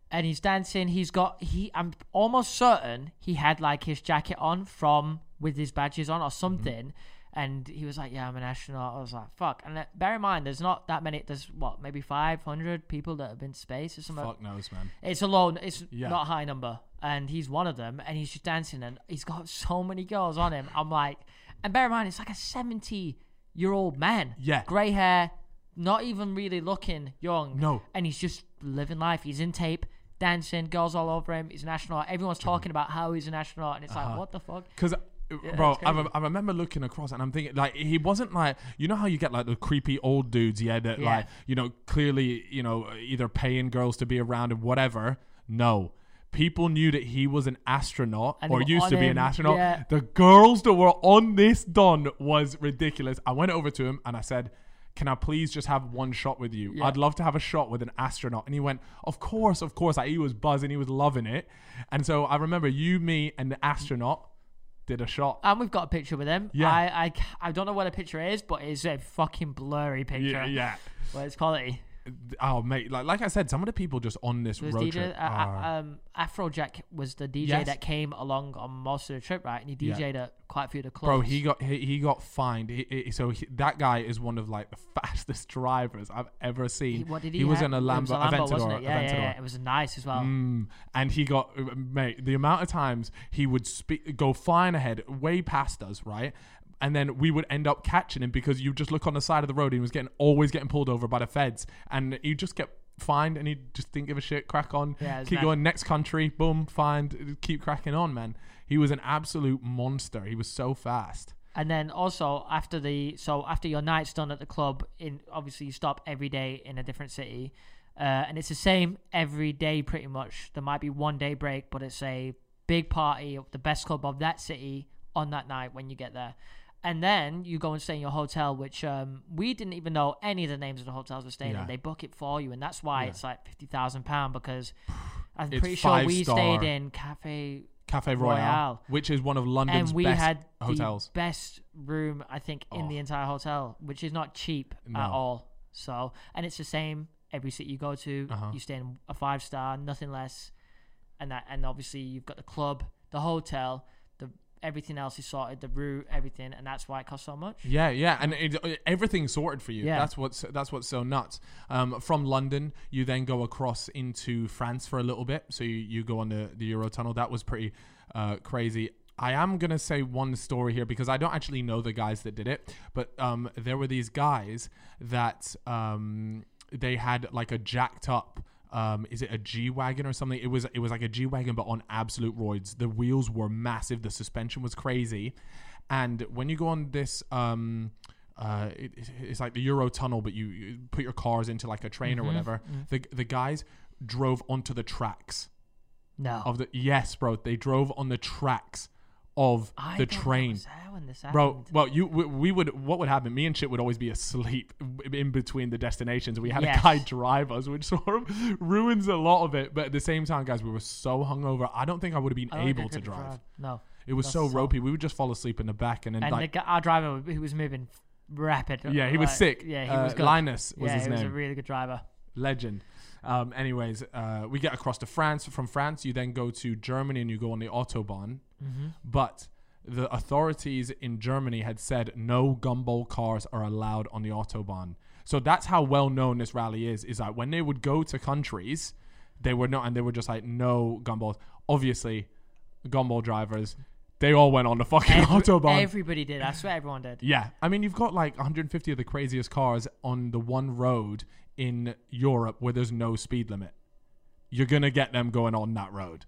and he's dancing. He's got he. I'm almost certain he had like his jacket on from with his badges on or something. Mm-hmm. And he was like, "Yeah, I'm an astronaut." I was like, "Fuck!" And uh, bear in mind, there's not that many. There's what, maybe five hundred people that have been to space or something. Fuck knows, man. It's a low. It's Yeah. not a high number, and he's one of them. And he's just dancing, and he's got so many girls on him. I'm like, and bear in mind, it's like a seventy-year-old man. Yeah. Grey hair, not even really looking young. No. And he's just living life. He's in tape, dancing, girls all over him. He's an astronaut. Everyone's talking about how he's an astronaut, and it's Uh-huh. like, what the fuck? Because, Yeah, bro, it's I, crazy. rem- I remember looking across and I'm thinking, like, he wasn't like, you know how you get like the creepy old dudes, yeah, that Yeah. like, you know, clearly, you know, either paying girls to be around and whatever. No. People knew that he was an astronaut And they or were used on to be him, an astronaut. yeah. The girls that were on this Don was ridiculous. I went over to him and I said, "Can I please just have one shot with you? Yeah. I'd love to have a shot with an astronaut." And he went, "Of course, of course." Like, he was buzzing. He was loving it. And so I remember you, me, and the astronaut did a shot. And we've got a picture with him. Yeah. I, I, I don't know what a picture is, but it's a fucking blurry picture. Yeah, yeah. But it's quality. Oh, mate, like like I said, some of the people just on this It was road D J, trip uh, are- um, Afrojack was the D J Yes. that came along on most of the trip, right? And he Yeah. DJ'd at quite a few of the clubs. Bro, he got he, he got fined. He, he- so he, that guy is one of like the fastest drivers I've ever seen. He- what did he? He was have? in a It Lambo, was a Lambo, Aventador, wasn't it? Yeah, yeah, Aventador. yeah. It was nice as well. Mm, and he got, mate, the amount of times he would spe- go flying ahead, way past us, right? And then we would end up catching him because you just look on the side of the road and he was getting always getting pulled over by the feds. And he just kept fined and he just didn't give a shit, crack on, Yeah, it's keep nice. going, next country, boom, fined, keep cracking on, man. He was an absolute monster. He was so fast. And then also after the so after your night's done at the club, in obviously you stop every day in a different city, uh, and it's the same every day pretty much. There might be one day break, but it's a big party of the best club of that city on that night when you get there. And then you go and stay in your hotel, which um, we didn't even know any of the names of the hotels we're staying Yeah. in. They book it for you, and that's why Yeah. it's like fifty thousand pounds because I'm It's pretty sure we five-star. stayed in Cafe Cafe Royale, Royale. which is one of London's and we best had hotels. the best room I think in Oh. the entire hotel, which is not cheap No. at all. So, and it's the same every city you go to. Uh-huh. You stay in a five star, nothing less, and that, and obviously you've got the club, the hotel, the everything else is sorted, the route, everything, and that's why it costs so much. Yeah, yeah, and it, everything's sorted for you. Yeah. That's what's that's what's so nuts. Um, from London, you then go across into France for a little bit. So you, you go on the the Eurotunnel. That was pretty uh, crazy. I am gonna say one story here because I don't actually know the guys that did it, but um, there were these guys that um, they had like a jacked up. Um, is it a G-Wagon or something? It was it was like a G-Wagon, but on absolute roids. The wheels were massive. The suspension was crazy. And when you go on this, um, uh, it, it's like the Eurotunnel, but you, you put your cars into like a train Mhm, or whatever. mhm. The the guys drove onto the tracks No, of the yes, bro. They drove on the tracks of I the don't know train. what was there when this Bro, happened. well, you we, we would what would happen? Me and Chip would always be asleep in between the destinations. We had Yes. a guy drive us, which sort of ruins a lot of it. But at the same time, guys, we were so hungover. I don't think I would have been I don't think I able to could've drive. driven. No, It was That's so so- ropey. We would just fall asleep in the back, and then and like the, gu- our driver, he was moving rapid. yeah, he was like, sick. Yeah, he uh, was good. Linus was yeah, his he was name. a really good driver. Legend. Um, anyways, uh, we get across to France. From France, you then go to Germany and you go on the Autobahn. Mm-hmm. But the authorities in Germany had said no gumball cars are allowed on the Autobahn. So that's how well known this rally is, is that when they would go to countries, they were not, and they were just like, no gumballs. Obviously, gumball drivers, they all went on the fucking Every- Autobahn. Everybody did. I swear everyone did. Yeah. I mean, you've got like one hundred fifty of the craziest cars on the one road in Europe where there's no speed limit. You're going to get them going on that road.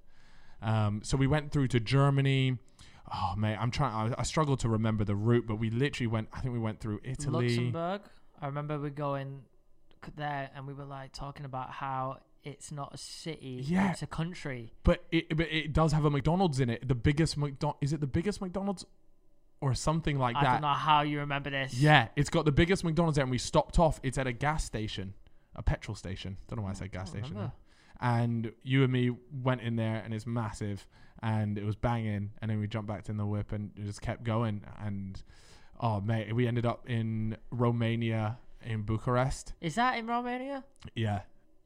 Um, so we went through to Germany. Oh, mate, I'm trying. I, I struggle to remember the route, but we literally went, I think we went through Italy. Luxembourg. I remember we going there and we were like talking about how it's not a city, Yeah. it's a country. But it, but it does have a McDonald's in it. The biggest McDonald's. Is it the biggest McDonald's or something like I that? don't know how you remember this. Yeah, it's got the biggest McDonald's there, and we stopped off. It's at a gas station, a petrol station. Don't know why I said gas I don't station. remember. And you and me went in there, and it's massive, and it was banging. And then we jumped back in the whip, and it just kept going. And oh mate, we ended up in Romania, in Bucharest. Is that in Romania? Yeah,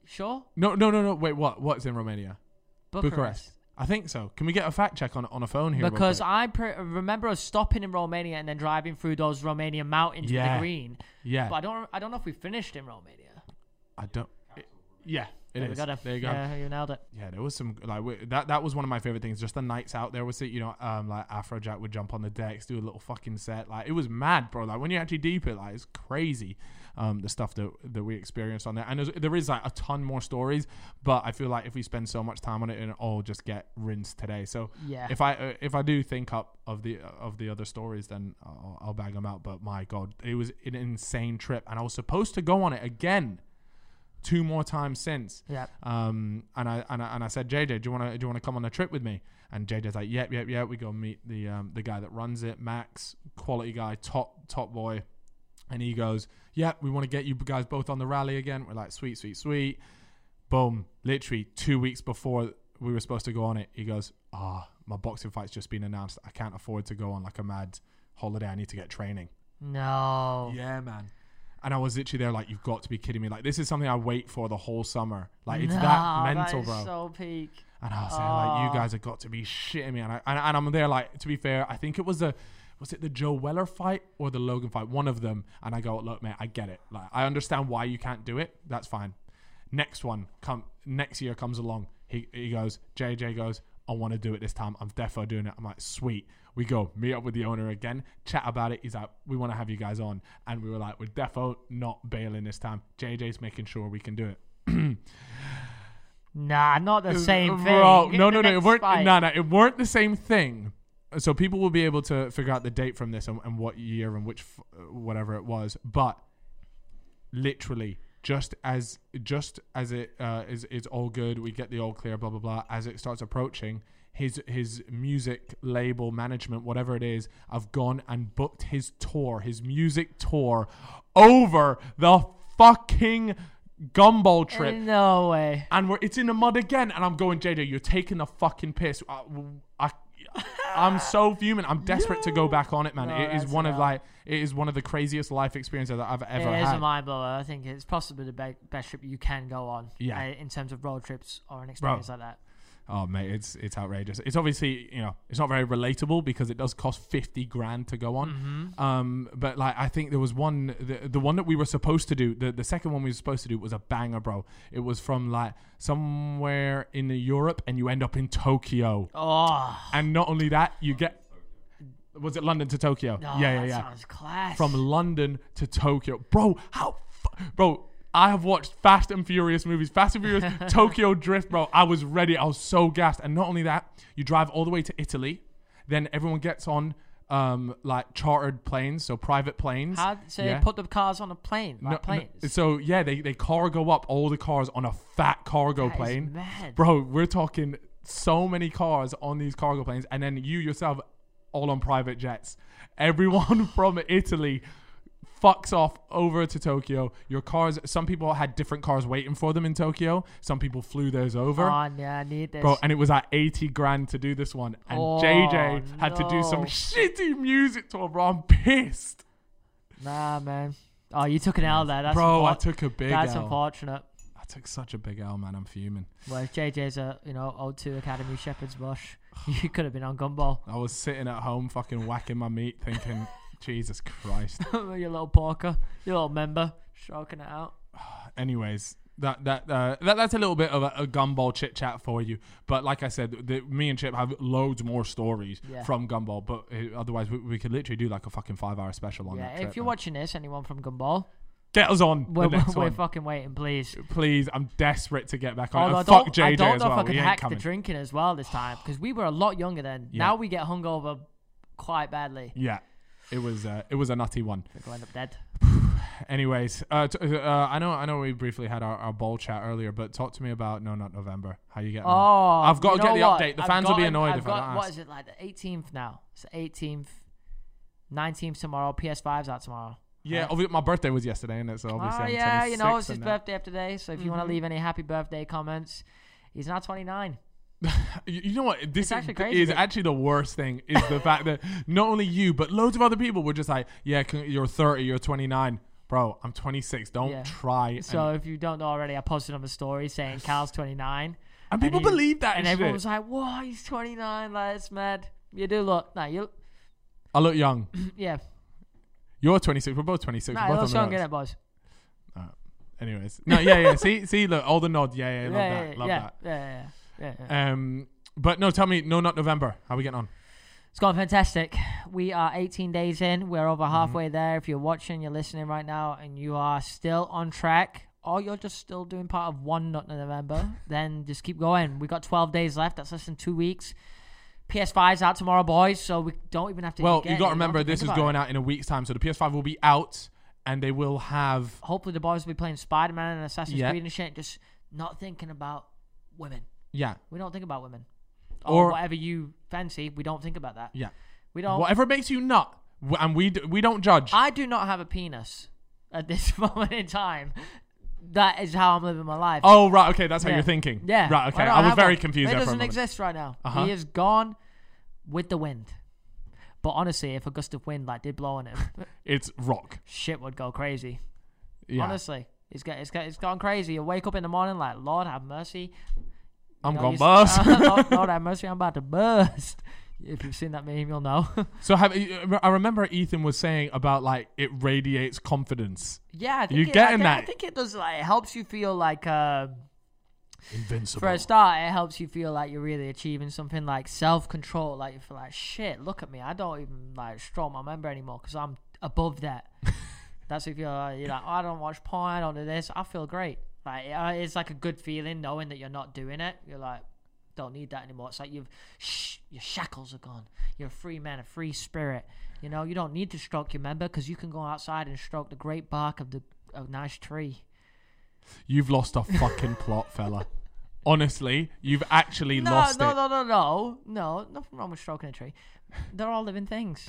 Sure. No, no, no, no. Wait, what? What's in Romania? Bucharest. Bucharest. I think so. Can we get a fact check on on a phone here? real Because quick? I pre- remember us stopping in Romania and then driving through those Romanian mountains with Yeah. the green. yeah, But I don't. I don't know if we finished in Romania. I don't. It, yeah, it There is. we got it. There you go. Yeah, you nailed it. Yeah, there was some like we, that. That was one of my favorite things. Just the nights out there was it. You know, um, like Afrojack would jump on the decks, do a little fucking set. Like it was mad, bro. Like when you actually deep it, like it's crazy. Um, the stuff that that we experienced on there, and there's, there is like a ton more stories. But I feel like if we spend so much time on it, it'll all just get rinsed today. So Yeah. if I uh, if I do think up of the of the other stories, then I'll, I'll bag them out. But my God, it was an insane trip, and I was supposed to go on it again. Two more times since, Yeah. um, and I and I and I said, J J, do you want to do you want to come on a trip with me? And J J's like, yep, yep, yep. We go meet the um, the guy that runs it, Max, quality guy, top top boy, and he goes, yeah, we want to get you guys both on the rally again. We're like, sweet, sweet, sweet. Boom, literally two weeks before we were supposed to go on it, he goes, ah, oh, my boxing fight's just been announced. I can't afford to go on like a mad holiday. I need to get training. No. Yeah, man. And I was literally there like, you've got to be kidding me. Like, this is something I wait for the whole summer. Like, it's no, that mental, that is bro. so peak. And I was there Oh. like, you guys have got to be shitting me. And, I, and, and I'm there like, to be fair, I think it was the, was it the Joe Weller fight or the Logan fight? One of them. And I go, look, mate, I get it. Like, I understand why you can't do it. That's fine. Next one, come next year comes along. He he goes, J J goes, I want to do it this time. I'm defo doing it. I'm like, sweet. We go meet up with the owner again, chat about it. He's like, we want to have you guys on. And we were like, we're defo not bailing this time. J J's making sure we can do it. Nah, not the same thing. Bro, Give no, the no, no. It next weren't, fight. no, no. It weren't the same thing. So people will be able to figure out the date from this and, and what year and which, f- whatever it was. But literally, just as just as it uh, is, is all good. We get the all clear, blah blah blah. As it starts approaching, his his music label management, whatever it is, I've gone and booked his tour, his music tour, over the fucking Gumball trip. No way. And we're, it's in the mud again. And I'm going, J J, you're taking the fucking piss. I, I, I'm so fuming. I'm desperate to go back on it, man. No, it is that's one of enough. like, it is one of the craziest life experiences that I've ever It is had. a mind blower. I think it's possibly the be- best trip you can go on. Yeah. uh, in terms of road trips or an experience like that. Oh mate, it's it's outrageous. It's obviously, you know, it's not very relatable because it does cost fifty grand to go on. Mm-hmm. Um, but like I think there was one, the the one that we were supposed to do, the the second one we were supposed to do was a banger, bro. It was from like somewhere in Europe, and you end up in Tokyo. Oh, And not only that, you get, was it London to Tokyo? no, yeah, yeah, that yeah. sounds class. From London to Tokyo, bro. How, fu- bro? I have watched Fast and Furious movies, Fast and Furious, Tokyo Drift, bro. I was ready. I was so gassed. And not only that, you drive all the way to Italy. Then everyone gets on um, like chartered planes, so private planes. How, so yeah. they put the cars on a plane, like No- no, planes. so yeah, they they cargo up all the cars on a fat cargo That is plane. mad. Bro, we're talking so many cars on these cargo planes, and then you yourself all on private jets. Everyone from Italy fucks off over to Tokyo. Your cars, some people had different cars waiting for them in Tokyo. Some people flew theirs over. Oh, yeah, I need this. Bro, and it was at eighty grand to do this one. And Oh, J J had to do some no. shitty music tour, bro. I'm pissed. Nah, man. Oh, you took an L there. That's Bro, I unfor- took a big That's L. unfortunate. I took such a big L, man. I'm fuming. Well, J J's a, you know, O two Academy Shepherd's Bush. You could have been on Gumball. I was sitting at home fucking whacking my meat thinking, Jesus Christ. Your little porker. Your little member. Stroking it out. Anyways, that that, uh, that that's a little bit of a, a Gumball chit chat for you. But like I said, the, me and Chip have loads more stories Yeah. from Gumball. But uh, otherwise, we, we could literally do like a fucking five hour special on Yeah, that trip. if you're man. watching this, anyone from Gumball, Get us on we're, the next we're one. fucking waiting, please. Please, I'm desperate to get back on. Although I And fuck don't, J J I don't as know well. if I could He ain't hack coming. the drinking as well this time because we were a lot younger then. Yeah. Now we get hungover quite badly. Yeah, it was uh, it was a nutty one. We're going up dead. Anyways, uh, t- uh, I know I know we briefly had our, our bowl chat earlier, but talk to me about no, not November. How you getting? Oh, on? I've got you to get know the what? update. The I've fans will be gotten- annoyed I've if got, I don't what ask. is it like the eighteenth now? It's the eighteenth, nineteenth tomorrow. P S five's out tomorrow. Yeah, Right? obviously my birthday was yesterday, and it's obviously Oh I'm yeah, you know twenty-six it's his and that. birthday after today. So if you want Mhm. to leave any happy birthday comments, he's now twenty-nine. You you know what? This It's is, actually crazy is that- actually the worst thing is the fact that not only you, but loads of other people were just like, yeah, con- you're thirty, you're twenty-nine. Bro, I'm twenty-six. Don't Yeah. try. So and, if you don't know already, I posted on the story saying Cal's twenty-nine. and people and he- believe that And shit. everyone was like, whoa, he's twenty-nine. Like, it's mad. You do look. Nah, you. I look young. Yeah. You're twenty-six. We're both twenty-six. Nah, We're you both look on the young, ropes. innit, boys? Anyways. No, yeah, yeah. See, see, look, all the nod. Yeah, yeah, Yeah, love yeah, that. Love yeah, that. yeah, yeah, yeah, yeah. Um, but no, tell me, no, not November. How are we getting on? It's gone fantastic. We are eighteen days in. We're over Mm-hmm. halfway there. If you're watching, you're listening right now, and you are still on track, or you're just still doing part of one Nut in November, then just keep going. We got twelve days left. That's less than two weeks. P S five's out tomorrow, boys, so we don't even have to. Well, get you got to it. We don't remember have to this think is about going it. out in a week's time, so the P S five will be out, and they will have. Hopefully, the boys will be playing Spider-Man and Assassin's Yeah. Creed and shit, just not thinking about women. Yeah, We don't think about women. Or- Or whatever you fancy, we don't think about that. yeah. We don't. Whatever makes you nut, w- and we d- we don't judge. I do not have a penis at this moment in time. That is how I'm living my life. oh right, okay, that's how Yeah. you're thinking. Yeah. right. Okay, don't I was have very one. confused It there for a doesn't moment. exist right now. Uh-huh. He is gone with the wind. But honestly, if a gust of wind like did blow on him, It's rock. shit would go crazy. Yeah, Honestly, it's got it's got it's gone crazy. You wake up in the morning like, Lord have mercy. I'm You know, gonna you- bust. Lord, Lord have mercy, I'm about to burst. If you've seen that meme, you'll know. So have you- I remember Ethan was saying about like it radiates confidence. Yeah, I think You it, getting I, that? I think it does. Like, it helps you feel like. Uh, Invincible. For a start, it helps you feel like you're really achieving something, like self-control. Like you feel like, shit, look at me. I don't even like stroke my member anymore because I'm above that. That's if you're, uh, you're like, oh, I don't watch porn, I don't do this. I feel great. Like uh, it's like a good feeling knowing that you're not doing it. You're like, don't need that anymore. It's like you've, shh, your shackles are gone. You're a free man, a free spirit. You know, you don't need to stroke your member because you can go outside and stroke the great bark of the a nice tree. You've lost a fucking plot, fella. Honestly, you've actually No, lost no, it. no, no, no, no, nothing wrong with stroking a tree. They're all living things.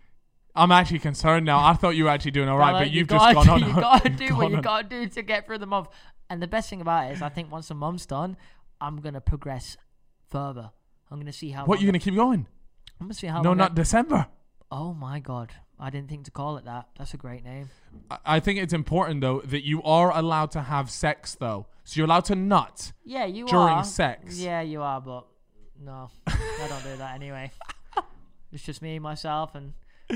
I'm actually concerned now. I thought you were actually doing all right, Well, but you you've gotta just gone do, on. You gotta you've do gone what you on- gotta do to get through the month. And the best thing about it is, I think once the month's done, I'm gonna progress further. I'm gonna see how. What, long you gonna keep going? I'm gonna see how. No, long not I- December. Oh my god, I didn't think to call it that. That's a great name. I- I think it's important though that you are allowed to have sex though. So you're allowed to nut Yeah, you during are. sex. Yeah, you are, but no, I don't do that anyway. It's just me, myself, and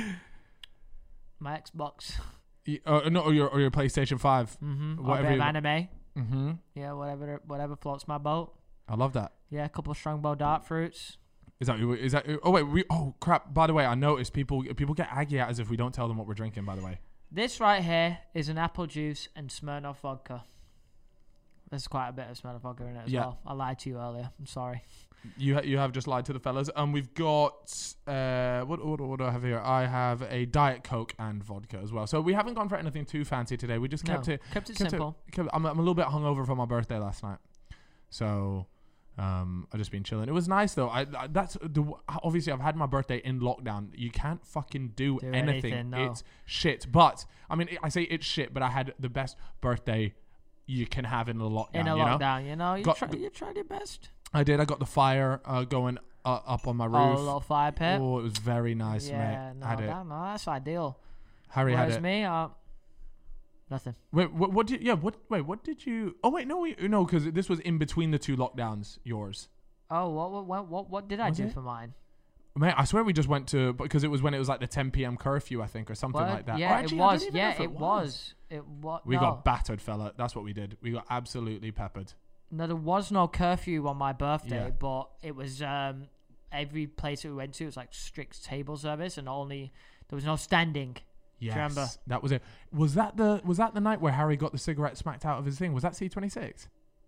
my Xbox. Y- Uh, no, or your or your PlayStation Five. Mm-hmm. Or a Whatever bit of you- anime. Mm-hmm. Yeah, whatever, whatever floats my boat. I love that. Yeah, a couple of strongbow dart fruits. Is that is that? Oh wait, we. Oh crap! By the way, I noticed people people get aggy at us if we don't tell them what we're drinking. By the way, This right here is an apple juice and Smirnoff vodka. There's quite a bit of Smirnoff vodka in it as Yeah. well. I lied to you earlier. I'm sorry. you ha- you have just lied to the fellas. And we've got uh what, what what do I have here? I have a Diet Coke and vodka as well. So we haven't gone for anything too fancy today. We just kept No, it kept it kept simple. It, kept, I'm I'm a little bit hungover from my birthday last night, so. Um, I've just been chilling. It was nice though. I, I that's the obviously I've had my birthday in lockdown. You can't fucking do, Do anything. anything, no. It's shit. But I mean, I say it's shit, but I had the best birthday you can have in a lockdown. In a you know? lockdown, you know, you, Got- try, you tried your best. I did. I got the fire uh, going uh, up on my Oh, roof. a little fire pit. Oh, it was very nice, yeah, mate. no, had it. that, no, that's ideal. Harry had Whereas it. me, uh, nothing. Wait, what, what did? Yeah, what? Wait, what did you? Oh wait, no, wait, no, because this was in between the two lockdowns. Yours. Oh, what, what, what, what, what did I Was do it? for mine? Mate, I swear we just went to because it was when it was like the ten p.m. curfew, I think, or something What? like that. Yeah, Or actually, it I don't was. even know Yeah, if it was. It was. We no. got battered, fella. That's what we did. We got absolutely peppered. No, there was no curfew on my birthday, Yeah. but it was um, every place that we went to was like strict table service, and only there was no standing. Yes, remember? that was it. Was that the was that the night where Harry got the cigarette smacked out of his thing? Was that C twenty-six?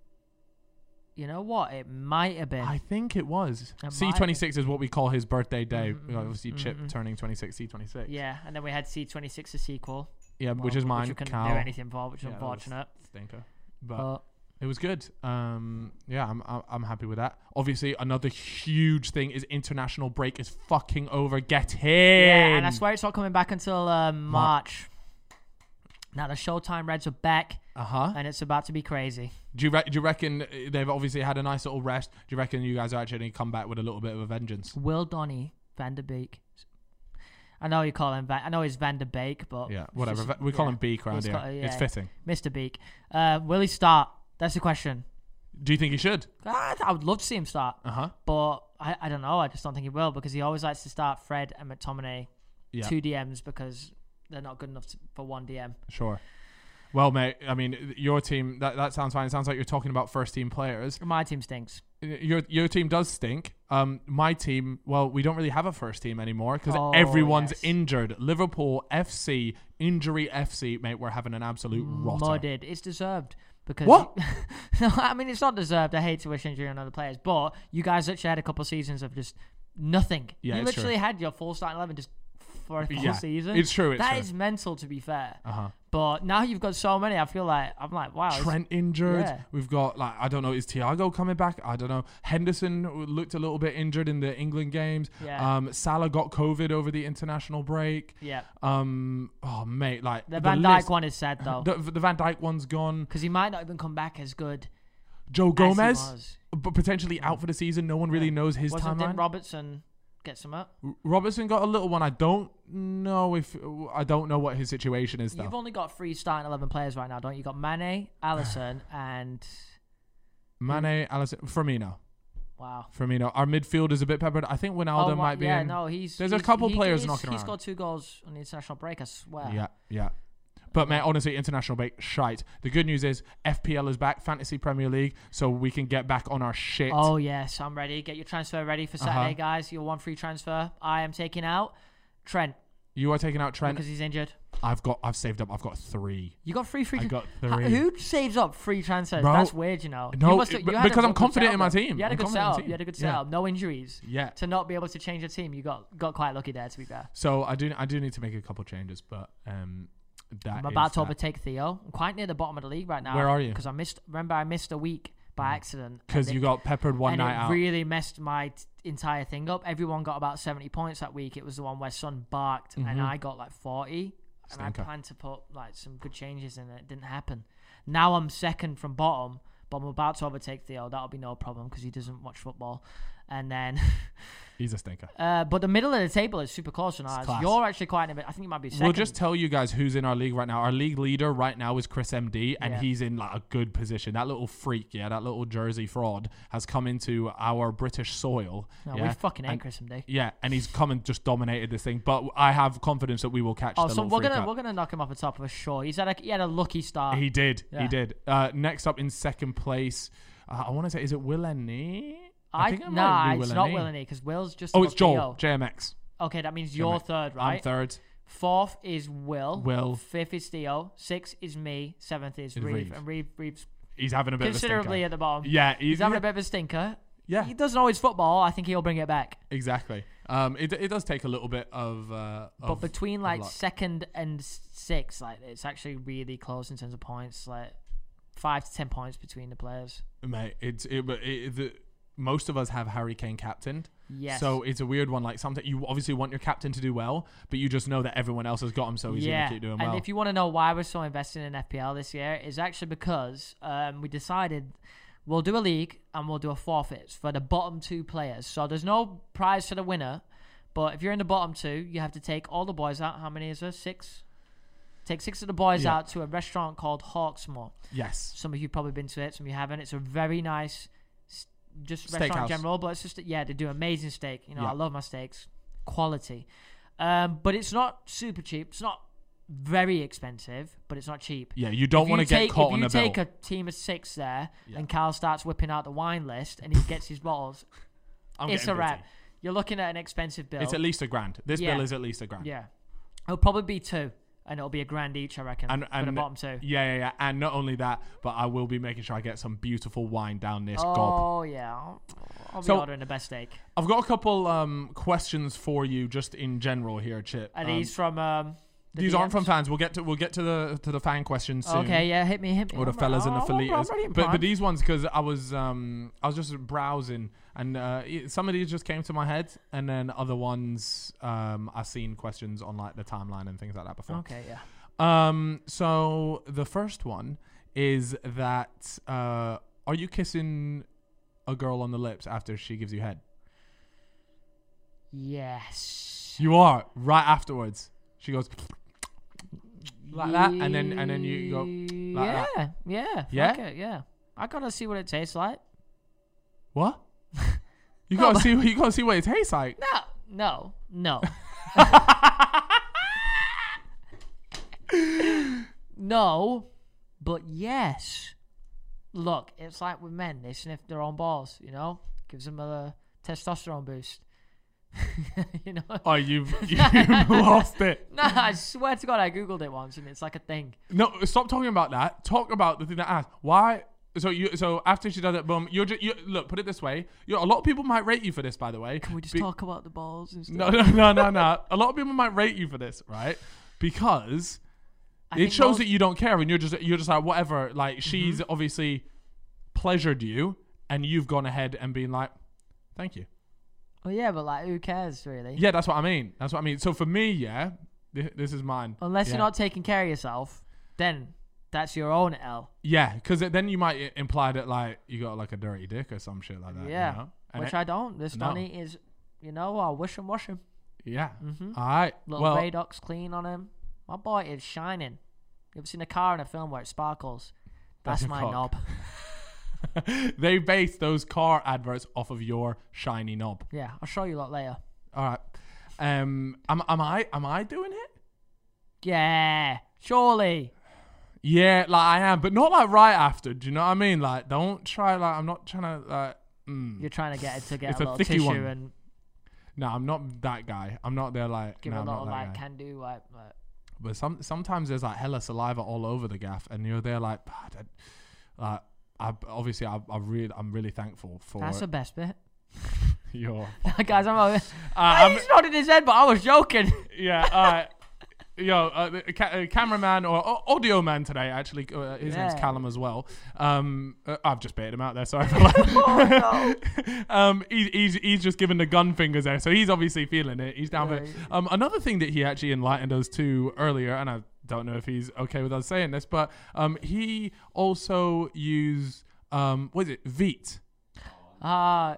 You know what? It might have been. I think it was. It C twenty-six is what we call his birthday day. Mhm, You know, obviously, mhm, Chip mhm. turning twenty-six, C twenty-six. Yeah, and then we had C twenty-six, the sequel. Yeah, which well, is mine. Which we couldn't Cal. do anything for, which is Yeah, that was unfortunate. Stinker. But But it was good. Um, yeah, I'm, I'm I'm happy with that. Obviously, another huge thing is international break is fucking over. Get in. yeah, and I swear it's not coming back until um, Mar- March. Now the Showtime Reds are back, Uh huh. and it's about to be crazy. Do you re- do you reckon uh, they've obviously had a nice little rest? Do you reckon you guys are actually gonna come back with a little bit of a vengeance? Will Donny van der Beek. I know you call him. Van, I know he's Van der Beek, but Yeah, whatever. just- we call yeah. him Beak around He's here. got a- It's yeah. fitting. Mister Beek. Uh, will he start? That's the question. Do you think he should? I, I would love to see him start, Uh huh. but I, I don't know. I just don't think he will because he always likes to start Fred and McTominay Yeah. two D Ms because they're not good enough to, for one D M. Sure. Well, mate, I mean, your team, that, that sounds fine. It sounds like you're talking about first team players. My team stinks. Your your team does stink. Um, my team, well, we don't really have a first team anymore because Oh, everyone's yes. injured. Liverpool F C, injury F C, mate, we're having an absolute rotter. Mudded. It's deserved. Because What? no, I mean, it's not deserved. I hate to wish injury on other players, but you guys actually had a couple of seasons of just nothing. Yeah, you it's literally true. had your full starting eleven just for a full Yeah, season. it's true, it's That true. is mental, to be fair. Uh-huh. But now you've got so many. I feel like I'm like, wow. it's- Trent injured. yeah. We've got, like, I don't know, is Thiago coming back? I don't know. Henderson looked a little bit injured in the England games. Yeah. Um, Salah got COVID over the international break. Yeah. Um, oh, mate, like The Van Dijk list- one is sad though, The, the Van Dijk one's gone. because he might not even come back as good Joe as he Gomez, was. but potentially out for the season. No one really Yeah. knows his Wasn't didn't timeline. Robertson get some up? R- Robertson got a little one. I don't know if I don't know what his situation is though. You've only got three starting eleven players right now, don't you? You got Mane, Alisson, and Mane, Alisson, Firmino. wow. Firmino. Our midfield is a bit peppered. I think Wijnaldum Oh, might be yeah, in. no, he's. There's a he's- couple he- players he's- knocking He's around. got two goals on the international break, I swear. Yeah, yeah. But mate, honestly, international break, shite. The good news is F P L is back, Fantasy Premier League, so we can get back on our shit. Oh yes, I'm ready. Get your transfer ready for Saturday, Uh-huh. guys. Your one free transfer. I am taking out Trent You are taking out Trent. because he's injured. I've got. I've saved up. I've got three. You got free free. I got Ha- three. Who saves up free transfers? Bro, That's weird, you know. no, you must have, b- you had a because I'm good confident in my setup. team. You had a I'm good confident in my setup. team. You had a good Yeah. setup. No injuries. Yeah. To not be able to change your team, you got got quite lucky there. To be fair, So I do. I do need to make a couple changes, but um, that I'm is about to that. overtake Theo. I'm quite near the bottom of the league right now. Where are you? Because I missed. Remember, I missed a week by accident. Because and you it- got peppered one and night it out. really messed my t- entire thing up. Everyone got about seventy points that week. It was the one where Son barked, Mhm. and I got like forty. And Stinker. I planned to put like some good changes in it. It didn't happen. Now I'm second from bottom, but I'm about to overtake Theo. That'll be no problem because he doesn't watch football. And then, He's a stinker. uh, but the middle of the table is super close on It's ours. class. You're actually quite a bit. I think you might be second. We'll just tell you guys who's in our league right now. Our league leader right now is Chris M D, and Yeah. he's in like a good position. That little freak, yeah, that little Jersey fraud has come into our British soil. No, yeah, we fucking hate and- Chris M D. yeah, and he's come and just dominated this thing. But I have confidence that we will catch Oh, the so little we're freak gonna up. we're gonna knock him off the top for sure. He's had a he had a lucky start. He did, Yeah. he did. Uh, next up in second place, uh, I want to say, is it Willany? I, think it nah, might be it's not Willany. Willany because Will's just. Oh, above it's Joel, Theo. J M X. Okay, that means you're J M X. third, I'm right? third. Fourth is Will. Will. Fifth is Theo. Sixth is me. Seventh is Is Reeve. Reeve. And Reeve, Reeve's He's having a bit considerably of a at the bottom. stinker. Yeah, He's having yeah, a bit of a stinker. yeah. He doesn't know his football. I think he'll bring it back. Exactly. Um, it it does take a little bit of. Uh, But of between of like luck. second and s- sixth, like it's actually really close in terms of points. Like five to ten points between the players. mate, it's it, but it, the, most of us have Harry Kane captained. Yes. So it's a weird one. Like sometimes you obviously want your captain to do well, but you just know that everyone else has got him, so he's yeah, gonna keep doing and well. if you want to know why we're so invested in F P L this year, is actually because um, we decided we'll do a league and we'll do a forfeits for the bottom two players. So there's no prize for the winner, but if you're in the bottom two, you have to take all the boys out. How many is there? Six. Take six of the boys Yeah. out to a restaurant called Hawksmoor. yes. Some of you probably been to it, some of you haven't. It's a very nice, s- just restaurant in Steakhouse. general, but it's just yeah, they do amazing steak. You know, Yeah. I love my steaks, quality. Um, but it's not super cheap. It's not very expensive, but it's not cheap. Yeah, you don't If want to you get take- caught if on you the bill. take a team of six there, Yeah. and Carl starts whipping out the wine list, and he gets his bottles, I'm it's a getting wrap. busy. You're looking at an expensive bill. It's at least a grand. This Yeah. bill is at least a grand. yeah, it'll probably be two, and it'll be a grand each, I reckon, And, for the and bottom two. yeah, yeah, yeah. And not only that, but I will be making sure I get some beautiful wine down this gob. Oh yeah, I'll, I'll be So- ordering the best steak. I've got a couple um, questions for you, just in general here, Chip. Are Um, these from um? the these aren't from D Ms? fans. We'll get to we'll get to the to the fan questions soon. Okay, yeah, hit me, hit me. Or the I'm- fellas and the oh, I'm felitas. ready, But but man. these ones, because I was um I was just browsing, and uh, it- some of these just came to my head, and then other ones um I've seen questions on like the timeline and things like that before. Okay, yeah. Um, so the first one is that uh, are you kissing a girl on the lips after she gives you head? Yes. You are right afterwards. She goes like that, and then and then you go like yeah, that. yeah, Yeah? fuck it, yeah. I gotta see what it tastes like. What? You No, gotta but- see. You gotta see what it tastes like. No, no, no. No, but yes. Look, it's like with men. They sniff their own balls, you know? Gives them a testosterone boost. You know? Oh, you've you've lost it. Nah, I swear to God, I Googled it once and it's like a thing. No, stop talking about that. Talk about the thing that I asked. Why? So you so after she does it, boom. You're just you look. Put it this way. You're, a lot of people might rate you for this, by the way. Can we just Be- talk about the balls and stuff? No, no, no, no, no. A lot of people might rate you for this, right? Because I it think shows most- that you don't care, and you're just you're just like whatever. Like she's Mm-hmm. obviously pleasured you, and you've gone ahead and been like, "Thank you." Well, yeah, but like, who cares, really? Yeah, that's what I mean. That's what I mean. So for me, yeah, th- this is mine. Unless yeah. you're not taking care of yourself, then that's your own L. Yeah, because then you might i- imply that like you got like a dirty dick or some shit like that. Yeah, you know? And which it- I don't. This No. Donny is, you know, I'll wish him, wash him. yeah. Mm-hmm. All right. Little Well, Radox clean on him. My boy is shining. You ever seen a car in a film where it sparkles? That's That's a my cock. knob. they base those car adverts off of your shiny knob. Yeah, I'll show you a lot later. All right. Um, am, am I am I doing it? Yeah, surely. Yeah, like I am, but not like right after. Do you know what I mean? Like, don't try. Like, I'm not trying to. Like, mm. You're trying to get it to get It's a a little thicky tissue one. and No, I'm not that guy. I'm not there. Like, give no, it a I'm not little that like guy. can do like. like But some sometimes there's like hella saliva all over the gaff, and you're there like, "Ah, that- uh, I obviously I, I really I'm really thankful for that's the best bit. your. Guys, I'm. Over, Uh, I'm he's nodding his head, but I was joking. yeah. All right. Yo, uh, the ca- uh, cameraman or uh, audio man today, actually, uh, his name's Yeah. Callum as well. Um, uh, I've just baited him out there, sorry for that. Oh, um, he, he's he's just giving the gun fingers there, so he's obviously feeling it. He's down for it. Right. Um, another thing that he actually enlightened us to earlier, and I don't know if he's okay with us saying this, but um, he also used um, what is it, Veet, Uh,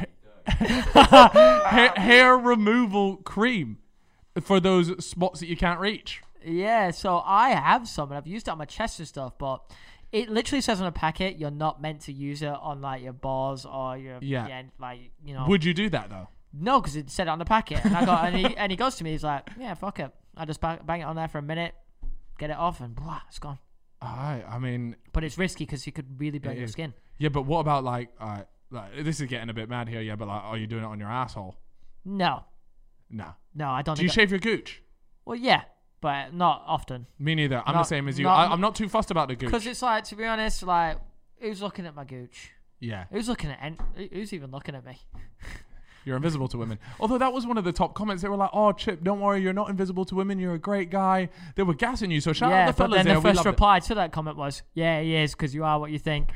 hair, hair removal cream for those spots that you can't reach. yeah, so I have some, and I've used it on my chest and stuff, but it literally says on the packet you're not meant to use it on like your balls or your Yeah. like you know. Would you do that though? No, because it said it on the packet, and I got and he and he goes to me, he's like, yeah, fuck it, I just bang, bang it on there for a minute, get it off, and blah, it's gone. I I mean, But it's risky because you could really burn It your is. skin. yeah, but what about like, uh, like this is getting a bit mad here, yeah, but like, are you doing it on your asshole? No, No. no, I don't. Do you think I- shave your gooch? well, yeah, but not often. Me neither. I'm the Not- same as you. not- I, I'm not too fussed about the gooch. Because it's like, to be honest, like, who's looking at my gooch? Yeah, Who's looking at? En- who's even looking at me? you're invisible to women. Although that was one of the top comments. They were like, "Oh, Chip, don't worry, you're not invisible to women. You're a great guy." They were gassing you. So shout yeah, out the but fellas then there. the We first loved reply to that comment was, "Yeah, he is, because you are what you think."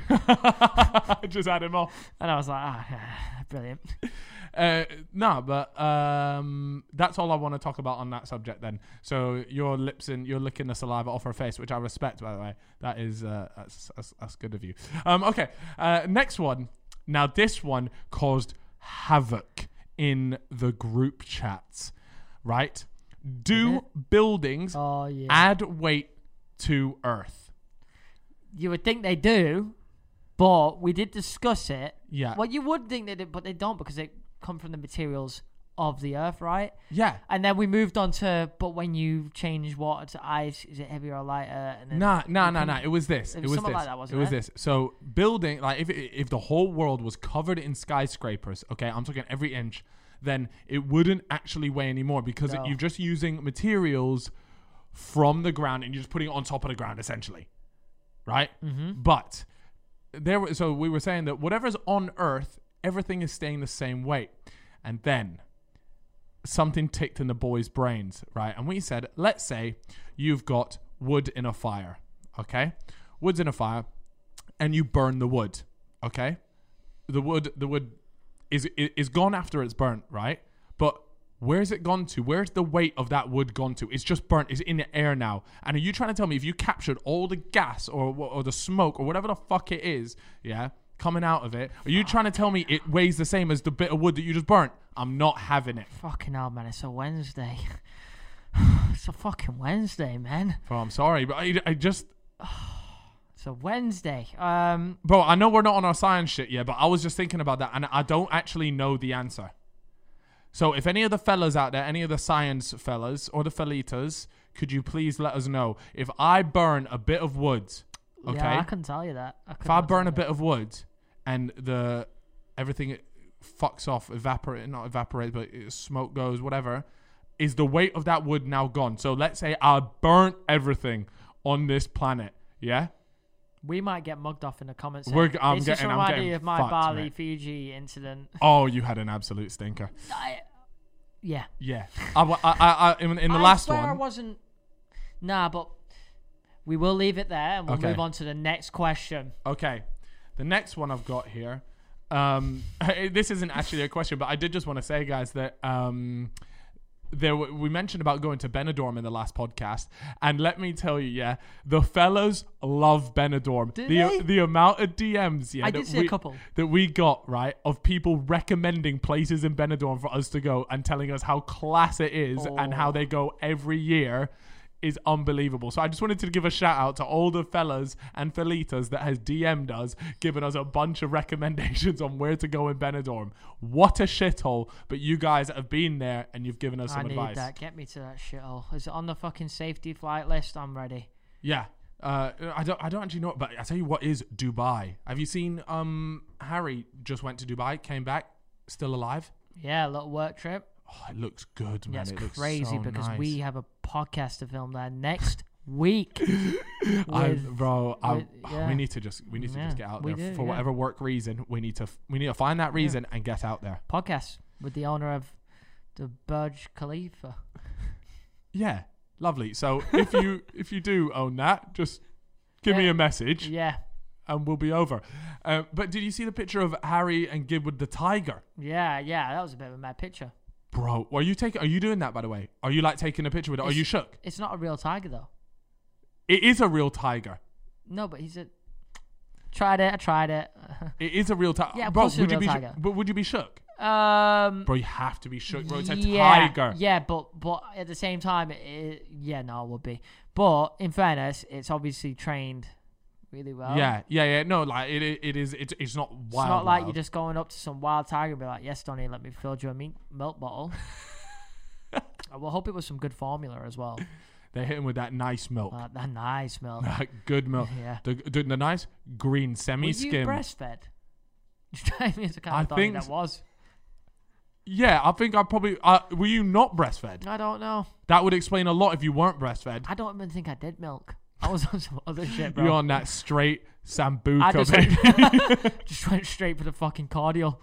it. Just add him off. And I was like, ah, brilliant. Uh, no, but um, that's all I want to talk about on that subject. Then, so your lips and you're licking the saliva off her face, which I respect, by the way. That is uh, that's, that's that's good of you. Um, okay, uh, next one. Now this one caused havoc in the group chats. Right? Do buildings Oh yeah. add weight to Earth? You would think they do, but we did discuss it. Yeah. Well, you would think they did, but they don't because they come from the materials of the Earth, right? Yeah. And then we moved on to, but when you change water to ice, is it heavier or lighter? And then Nah, nah, you nah, can- nah. It was this. It It was was something this. like that, wasn't it was it? this. So building, like, if it, if the whole world was covered in skyscrapers, okay, I'm talking every inch, then it wouldn't actually weigh anymore because No. you're just using materials from the ground and you're just putting it on top of the ground, essentially, right? Mm-hmm. But there, were- so we were saying that whatever's on Earth, everything is staying the same weight, and then something ticked in the boys' brains, right? And we said, let's say you've got wood in a fire, okay? Wood's in a fire, and you burn the wood, okay? The wood, the wood is is gone after it's burnt, right? But where's it gone to? Where's the weight of that wood gone to? It's just burnt. It's in the air now. And are you trying to tell me if you captured all the gas or or the smoke or whatever the fuck it is, yeah, coming out of it, are you trying to tell me it weighs the same as the bit of wood that you just burnt? I'm not having it. Fucking hell, man. It's a Wednesday. It's a fucking Wednesday, man. Bro, I'm sorry, but I, I just... It's a Wednesday. Um, Bro, I know we're not on our science shit yet, but I was just thinking about that, and I don't actually know the answer. So if any of the fellas out there, any of the science fellas or the fellitas, could you please let us know? If I burn a bit of wood, okay? Yeah, I can tell you that. I If I burn a bit of wood and the everything fucks off, evaporate, not evaporate, but smoke goes, whatever, is the weight of that wood now gone? So let's say I burnt everything on this planet, yeah? We might get mugged off in the comments. We're, I'm this getting, just I'm reminded getting me of my fucked, Bali, mate. Fiji incident. Oh, you had an absolute stinker. I, yeah. Yeah. I, I, I, I, in, in the I last swear one. I wasn't. Nah, but we will leave it there and we'll Okay. move on to the next question. Okay. The next one I've got here. Um, this isn't actually a question, but I did just want to say, guys, that um, there w- we mentioned about going to Benidorm in the last podcast, and let me tell you, yeah, the fellas love Benidorm. Do the they? the amount of D Ms, yeah, I that did see we, a couple. that we got, right, of people recommending places in Benidorm for us to go and telling us how class it is and how Oh. they go every year. Is unbelievable. So I just wanted to give a shout out to all the fellas and fellitas that has D M'd us, giving us a bunch of recommendations on where to go in Benidorm. What a shithole, but you guys have been there and you've given us I some need advice. that. Get me to that shithole. Is it on the fucking safety flight list? I'm ready. Yeah. Uh, I don't I don't actually know, but I tell you what is Dubai. Have you seen um Harry just went to Dubai, came back, still alive? Yeah, a little work trip. Oh, it looks good, man. Yeah, it's it looks crazy so because nice. we have a podcast to film there next week. I, with- bro, I, with- yeah. we need to just we need to Yeah, just get out we there do, for yeah. whatever work reason. We need to f- we need to find that reason and get out there. podcast with the owner of the Burj Khalifa. Yeah, lovely. So if you if you do own that, just give me Yeah. a message Yeah, and we'll be over. Uh, but did you see the picture of Harry and Gib with the tiger? yeah, yeah. That was a bit of a mad picture. Bro, are you taking? Are you doing that by the way? Are you like taking a picture with it? Are It's- you shook? It's not a real tiger though. It is a real tiger. No, but he's a. Tried it. I tried it. It is a real tiger. Yeah, of bro. course it's a Would you real be? tiger. Sh- but would you be shook? um. Bro, you have to be shook, bro. It's a yeah, tiger. Yeah, but but at the same time, it, it, yeah, no, it would be. But in fairness, it's obviously trained really well. Yeah, yeah, yeah. No, like it, it is. It's, it's not wild. It's not like wild. you're just going up to some wild tiger and be like, "Yes, Donny, let me fill you a mink milk bottle." I will hope it was some good formula as well. They hit him with that nice milk, Uh, that nice milk. that good milk, Yeah. the, the the nice green Were you semi-skim. breastfed? Try me as a kind I of Donny think that s- was. Yeah, I think I probably. Uh, were you not breastfed? I don't know. That would explain a lot if you weren't breastfed. I don't even think I did milk. I was on some other shit, bro. You're on that straight I sambuca, just, baby. just went straight for the fucking cordial.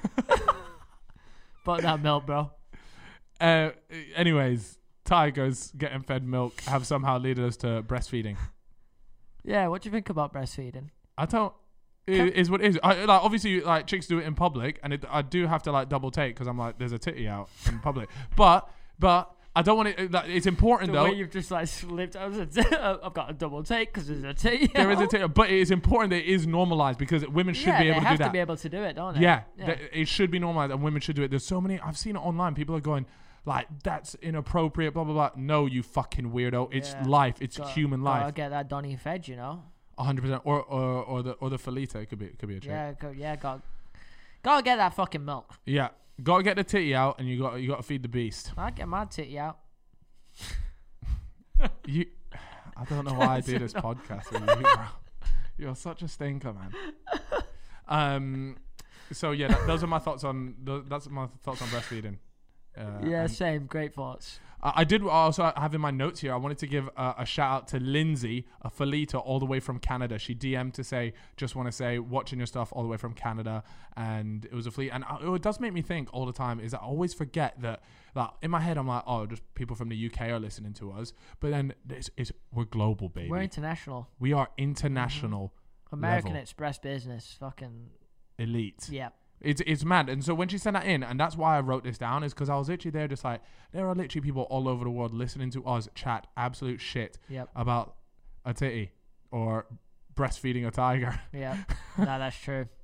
But that milk, bro. uh, anyways, tigers getting fed milk have somehow led us to breastfeeding. Yeah, what do you think about breastfeeding? I don't. It Can- is what it is. I, like obviously, like chicks do it in public, and it, I do have to like double take because I'm like, there's a titty out in public. But but I don't want it. Like, it's important The though. way you've just like slipped. I was a, I've got a double take because there's a T. There is a titty, but it is important that it is normalized because women should yeah, be able they to have do that. to be able to do it, don't they? Yeah, yeah. th- it should be normalized, and women should do it. There's so many. I've seen it online. People are going like, "That's inappropriate." Blah blah blah. No, you fucking weirdo. It's Yeah. life. It's Gotta- human gotta life. get that Donny fed, you know. A hundred percent. Or or or the or the Felita. It could be. It could be a chick. Yeah, go, yeah, got, gotta get that fucking milk. Yeah. Gotta get the titty out, and you got you got to feed the beast. I get my titty out. You, I don't know why I do this podcast with you, bro. You're such a stinker, man. Um, so yeah, that, those are my thoughts on. Th- that's my thoughts on breastfeeding. Uh, Yeah, and same. Great thoughts. I, I did also have in my notes here. I wanted to give uh, a shout out to Lindsay, a Felita, all the way from Canada. She D M'd to say, "Just want to say, watching your stuff all the way from Canada," and it was a fleet. And I, it does make me think all the time. Is I always forget that. Like in my head, I'm like, oh, just people from the U K are listening to us. But then this is we're global, baby. We're international. We are international American level. Express business. Fucking elite. yeah. It's it's mad. And so when she sent that in, and that's why I wrote this down, is because I was literally there just like, there are literally people all over the world listening to us chat absolute shit Yep. about a titty or breastfeeding a tiger. Yeah. No, that's true.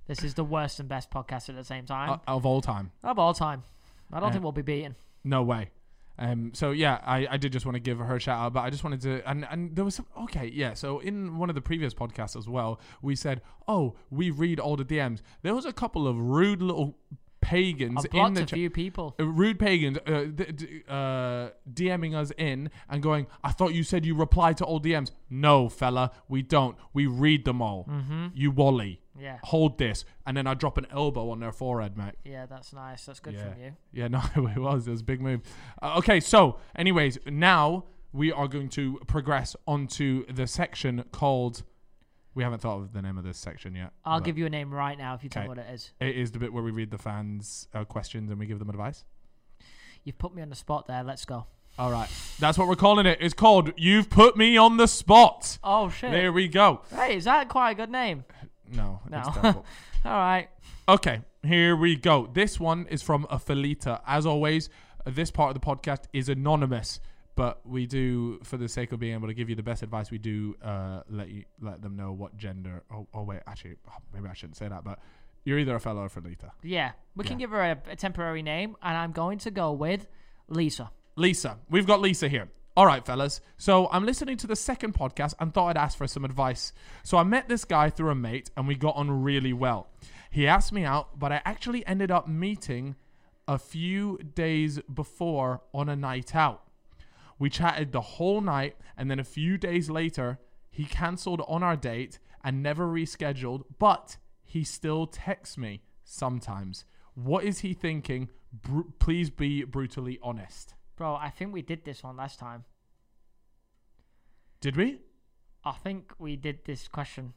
This is the worst and best podcast at the same time. Uh, of all time. Of all time. I don't Uh, think we'll be beaten. No way. Um, so yeah, I, I did just want to give her a shout out, but I just wanted to, and, and there was some, okay, yeah. So in one of the previous podcasts as well, we said, oh, we read all the D Ms. There was a couple of rude little pagans I've in blocked the a chat. few people. Uh, rude pagans uh, d- d- uh, DMing us in and going, I thought you said you reply to all D Ms. No, fella, we don't. We read them all. Mm-hmm. You wally. Yeah. Hold this. And then I drop an elbow on their forehead, mate. Yeah, that's nice. That's good Yeah. from you. Yeah, no, it was. It was a big move. Uh, okay, so anyways, now we are going to progress onto the section called... We haven't thought of the name of this section yet. I'll give you a name right now if you tell Okay. me what it is. It is the bit where we read the fans' uh, questions and we give them advice. You've put me on the spot there. Let's go. All right. That's what we're calling it. It's called You've Put Me on the Spot. Oh, shit. There we go. Hey, is that quite a good name? No, No. it's terrible. All right. Okay, here we go. This one is from a Felita. As always, uh, this part of the podcast is anonymous, but we do, for the sake of being able to give you the best advice, we do uh, let you let them know what gender. Oh, oh wait, actually, oh, maybe I shouldn't say that, but you're either a fella or Felita. Yeah. We can Yeah. give her a, a temporary name, and I'm going to go with Lisa. Lisa. We've got Lisa here. All right, fellas. So I'm listening to the second podcast and thought I'd ask for some advice. So I met this guy through a mate and we got on really well. He asked me out, but I actually ended up meeting a few days before on a night out. We chatted the whole night and then a few days later, he cancelled on our date and never rescheduled, but he still texts me sometimes. What is he thinking? Br- please be brutally honest. Bro, I think we did this one last time. Did we? I think we did this question.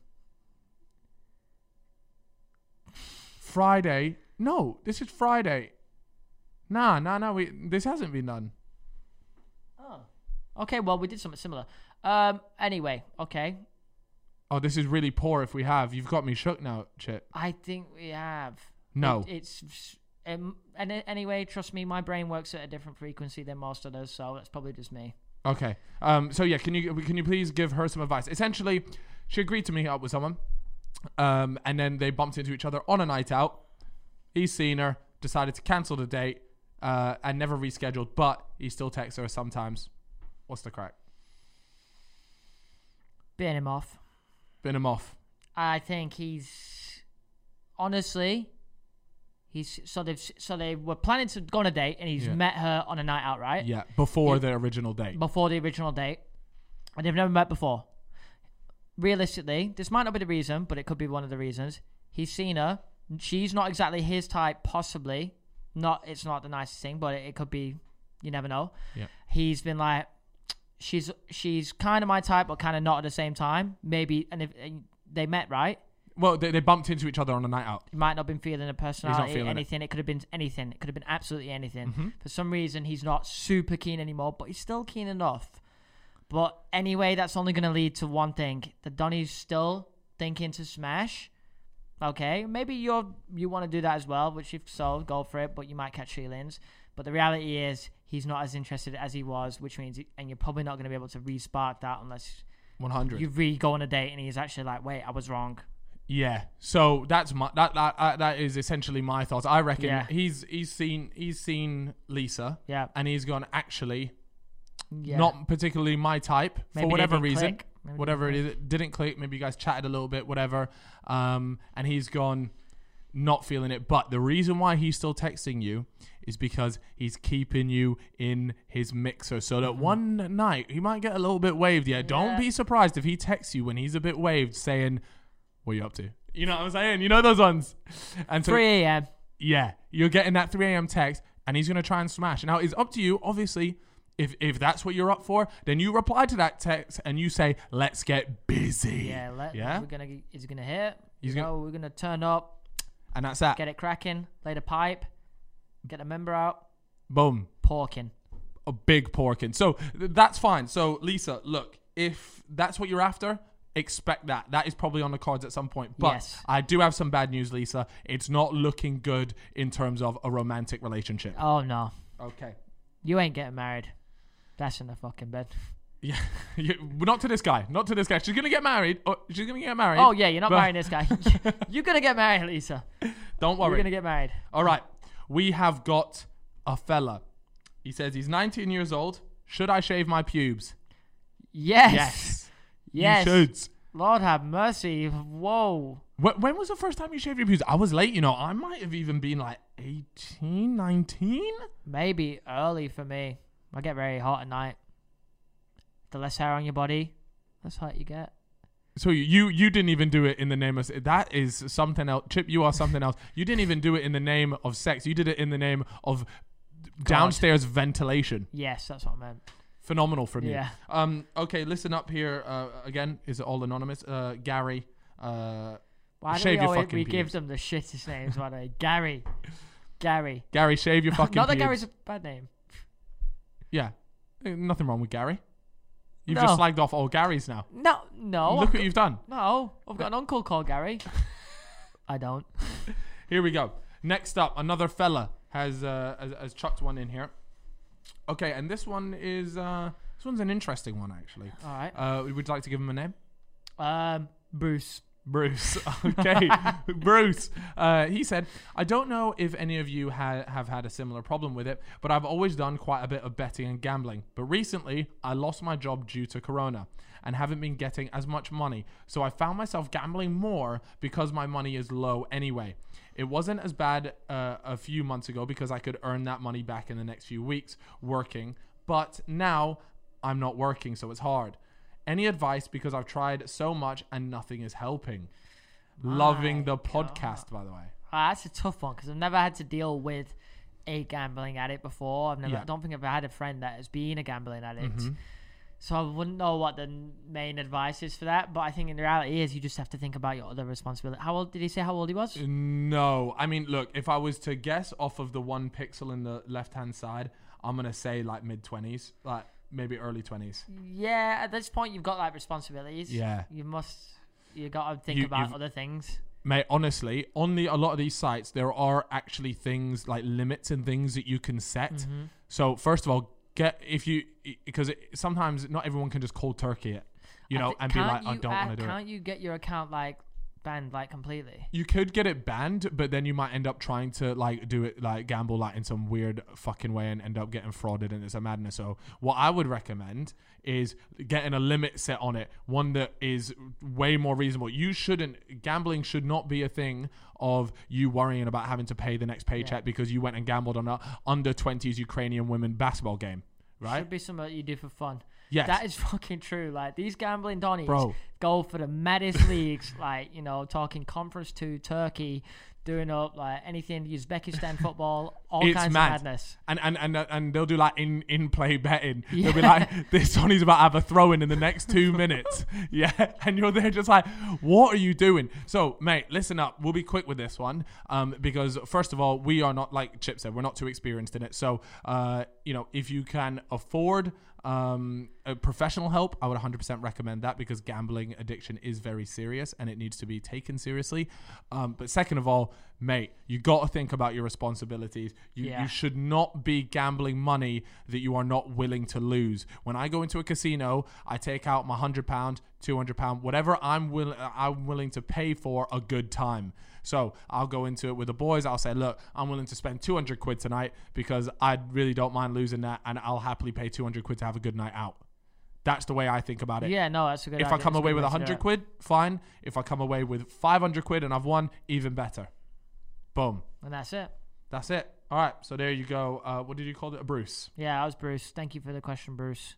Friday. No, this is Friday. Nah, nah, nah. We this hasn't been done. Oh. Okay, well, we did something similar. Um. Anyway, okay. Oh, this is really poor. If we have, you've got me shook now, Chit. I think we have. No. It, it's... Um, and anyway, trust me, my brain works at a different frequency than most others, so that's probably just me. Okay. Um. So yeah, can you can you please give her some advice? Essentially, she agreed to meet up with someone, um, and then they bumped into each other on a night out. He's seen her, decided to cancel the date, uh, and never rescheduled. But he still texts her sometimes. What's the crack? Bin him off. Bin him off. I think he's honestly, he's so they so they were planning to go on a date, and he's Yeah. met her on a night out, right? Yeah, before Yeah. the original date. Before the original date, and they've never met before. Realistically, this might not be the reason, but it could be one of the reasons. He's seen her. She's not exactly his type, possibly. Not, it's not the nicest thing, but it, it could be. You never know. Yeah. He's been like, she's she's kind of my type, but kind of not at the same time. Maybe, and if and they met, right? Well, they, they bumped into each other on a night out. He might not have been feeling a personality, feeling it. anything. It. it could have been anything. It could have been absolutely anything. Mm-hmm. For some reason, he's not super keen anymore, but he's still keen enough. But anyway, that's only going to lead to one thing. That Donnie's still thinking to smash. Okay, maybe you're you want to do that as well, which if so, go for it, but you might catch feelings. But the reality is, he's not as interested as he was, which means, and you're probably not going to be able to re-spark that unless one hundred. you re-go on a date and he's actually like, wait, I was wrong. Yeah. So that's my that that uh, that is essentially my thoughts. I reckon Yeah. he's he's seen he's seen Lisa Yeah. and he's gone actually Yeah. not particularly my type Maybe for they whatever didn't reason. click. Maybe they Whatever it didn't is, it didn't click. Maybe you guys chatted a little bit, whatever. Um, and he's gone not feeling it. But the reason why he's still texting you is because he's keeping you in his mixer. So that one night he might get a little bit waved. Yeah, don't Yeah. be surprised if he texts you when he's a bit waved, saying, "What are you up to?" You know what I'm saying? You know those ones. And so three a.m. yeah, you're getting that three a.m. text, and he's gonna try and smash. Now it's up to you, obviously. If if that's what you're up for, then you reply to that text and you say, "Let's get busy." Yeah, let, Yeah? We're gonna get- is it gonna hit? He's you gonna- know, we're gonna turn up, And that's that. get it cracking, lay the pipe, get a member out, Boom. porking. A big porking. So th- that's fine. So Lisa, look, if that's what you're after, expect that. That is probably on the cards at some point. But Yes. I do have some bad news, Lisa. It's not looking good in terms of a romantic relationship. Oh no, Okay. you ain't getting married. That's in the fucking bed. Yeah, you, not to this guy. Not to this guy. She's gonna get married. Oh, she's gonna get married. Oh yeah, you're not but- marrying this guy. You're gonna get married, Lisa. Don't worry. You're gonna get married. All right. We have got a fella. He says he's nineteen years old. Should I shave my pubes? Yes. Yes. Yes. You should. Lord have mercy. Whoa. Wh- When was the first time you shaved your pubes? I was late, you know. I might have even been like eighteen, nineteen. Maybe early for me. I get very hot at night. The less hair on your body, less hot you get. So you you didn't even do it in the name of that is something else. Chip, you are something else. You didn't even do it in the name of sex. You did it in the name of downstairs ventilation. Yes, that's what I meant. Phenomenal from you. Yeah. Um. Okay, listen up here. Uh, again, is it all anonymous? Uh, Gary. Uh, Why do shave we, your always, fucking we give pubes. them the shittest names? Why do they? Gary. Gary. Gary, shave your fucking. Not that pubes. Gary's a bad name. Yeah. Eh, Nothing wrong with Gary. You've No. just slagged off all Garys now. No, no. Look I've what got- you've done. No, I've got an uncle called Gary. I don't. Here we go. Next up, another fella has uh, has, has chucked one in here. Okay, and this one is uh, this one's an interesting one actually. All right. Uh, would you like to give him a name? Um, Bruce. Bruce. Okay, Bruce. Uh, he said, I don't know if any of you ha- have had a similar problem with it, but I've always done quite a bit of betting and gambling. But recently, I lost my job due to Corona and haven't been getting as much money. So I found myself gambling more because my money is low anyway. It wasn't as bad uh, a few months ago because I could earn that money back in the next few weeks working. But now I'm not working, so it's hard. Any advice, because I've tried so much and nothing is helping. My Loving the God. podcast, by the way. Ah, that's a tough one because I've never had to deal with a gambling addict before. I've never. Yeah. I don't think I've had a friend that has been a gambling addict. Mhm. So I wouldn't know what the main advice is for that. But I think in the reality is you just have to think about your other responsibility. How old did he say? How old he was? No, I mean, look, if I was to guess off of the one pixel in the left-hand side, I'm going to say like mid-twenties, like maybe early twenties. Yeah, at this point you've got like responsibilities. Yeah. You must. You got to think You- about you've- other things. Mate, honestly, on the a lot of these sites, there are actually things like limits and things that you can set. Mm-hmm. So first of all, get if you because it, sometimes not everyone can just cold turkey it, you I know, thi- and be can't like, I you don't add- want to do it. Can't you get your account like banned like completely? You could get it banned, but then you might end up trying to like do it like gamble like in some weird fucking way and end up getting frauded, and it's a madness. So what I would recommend is getting a limit set on it, one that is way more reasonable. You shouldn't gambling should not be a thing of you worrying about having to pay the next paycheck Yeah. because you went and gambled on a under twenties Ukrainian women basketball game, right? Should be something that you do for fun. Yes. That is fucking true. Like these gambling donnies Bro. go for the maddest leagues, like, you know, talking Conference two, Turkey, doing up like anything, Uzbekistan football, all It's kinds mad. of madness. And and and and they'll do like in in play betting. They'll be Yeah. like, this Sonny's about to have a throw in in the next two minutes. Yeah, and you're there just like, what are you doing? So, mate, listen up. We'll be quick with this one, um, because first of all, we are not, like Chip said, we're not too experienced in it. So, uh, you know, if you can afford um a professional help, I would one hundred percent recommend that, because gambling addiction is very serious and it needs to be taken seriously. Um but second of all, mate, you got to think about your responsibilities. You Yeah. you should not be gambling money that you are not willing to lose. When I go into a casino, I take out my one hundred pound, two hundred pound, whatever I'm willing I'm willing to pay for a good time. So I'll go into it with the boys. I'll say, look, I'm willing to spend two hundred quid tonight because I really don't mind losing that, and I'll happily pay two hundred quid to have a good night out. That's the way I think about it. Yeah, no, that's a good If idea. I come That's a away good with way to do one hundred it. quid, fine. If I come away with five hundred quid and I've won, even better. Boom. And that's it. That's it. All right. So there you go. Uh, what did you call it? A Bruce. Yeah, I was Bruce. Thank you for the question, Bruce.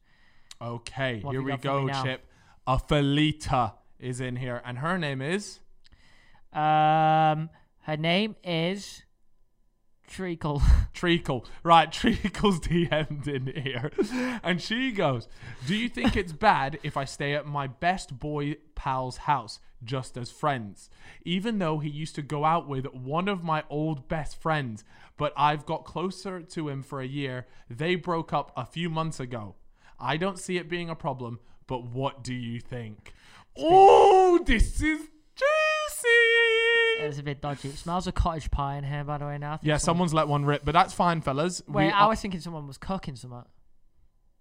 Okay. What here have we you got for go, me now? Chip. A Felita is in here, and her name is Um, her name is Treacle. Treacle. Right, Treacle's D M'd in here. And she goes, do you think it's bad if I stay at my best boy pal's house just as friends? Even though he used to go out with one of my old best friends, but I've got closer to him for a year. They broke up a few months ago. I don't see it being a problem, but what do you think? Oh, this is juicy. It's a bit dodgy. It smells of cottage pie in here, by the way, now. I think Yeah, someone- someone's let one rip, but that's fine, fellas. Wait, We I are- was thinking someone was cooking something.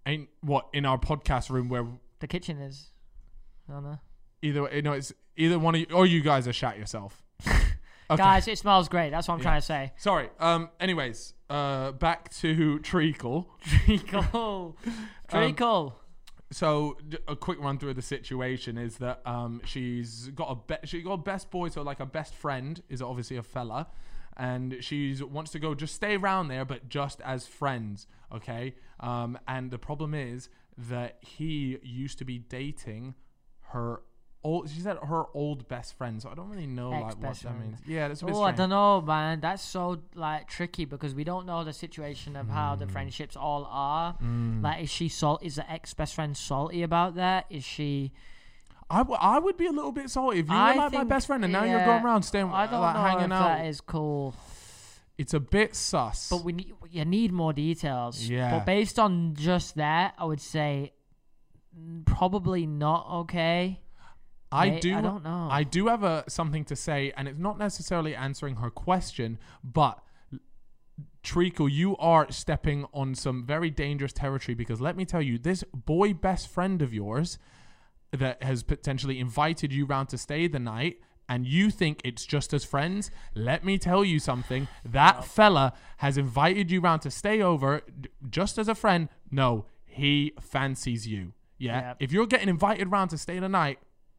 Ain't what in our podcast room where The kitchen is. I don't know. either you know it's either one of you or you guys are shat yourself. Okay. Guys, it smells great. That's what I'm Yeah. trying to say. Sorry. Um. Anyways, uh, back to Treacle. Treacle. Treacle. So d- a quick run through of the situation is that um she's got a be- she got a best boy, so like a best friend is obviously a fella, and she's wants to go just stay around there, but just as friends, okay. Um, and the problem is that he used to be dating her old. She said her old best friend, so I don't really know like what Ex-best that friend. means. Yeah, that's a bit Oh, I strange. don't know, man. That's so like tricky because we don't know the situation of how Mm. the friendships all are. Like, is she salt? Is the ex best friend salty about that? Is she? I, w- I would be a little bit salty if you I were like my think- best friend and now you're yeah, going around staying I don't like know hanging if out. that is cool. It's a bit sus. But we need you need more details. Yeah. But based on just that, I would say mm, probably not okay. I May- do. I don't know. I do have a, something to say, and it's not necessarily answering her question, but Treacle, you are stepping on some very dangerous territory because let me tell you, this boy best friend of yours that has potentially invited you round to stay the night, and you think it's just as friends, let me tell you something. That fella has invited you round to stay over d- just as a friend. No, he fancies you. Yeah. Yep. If you're getting invited round to stay the night,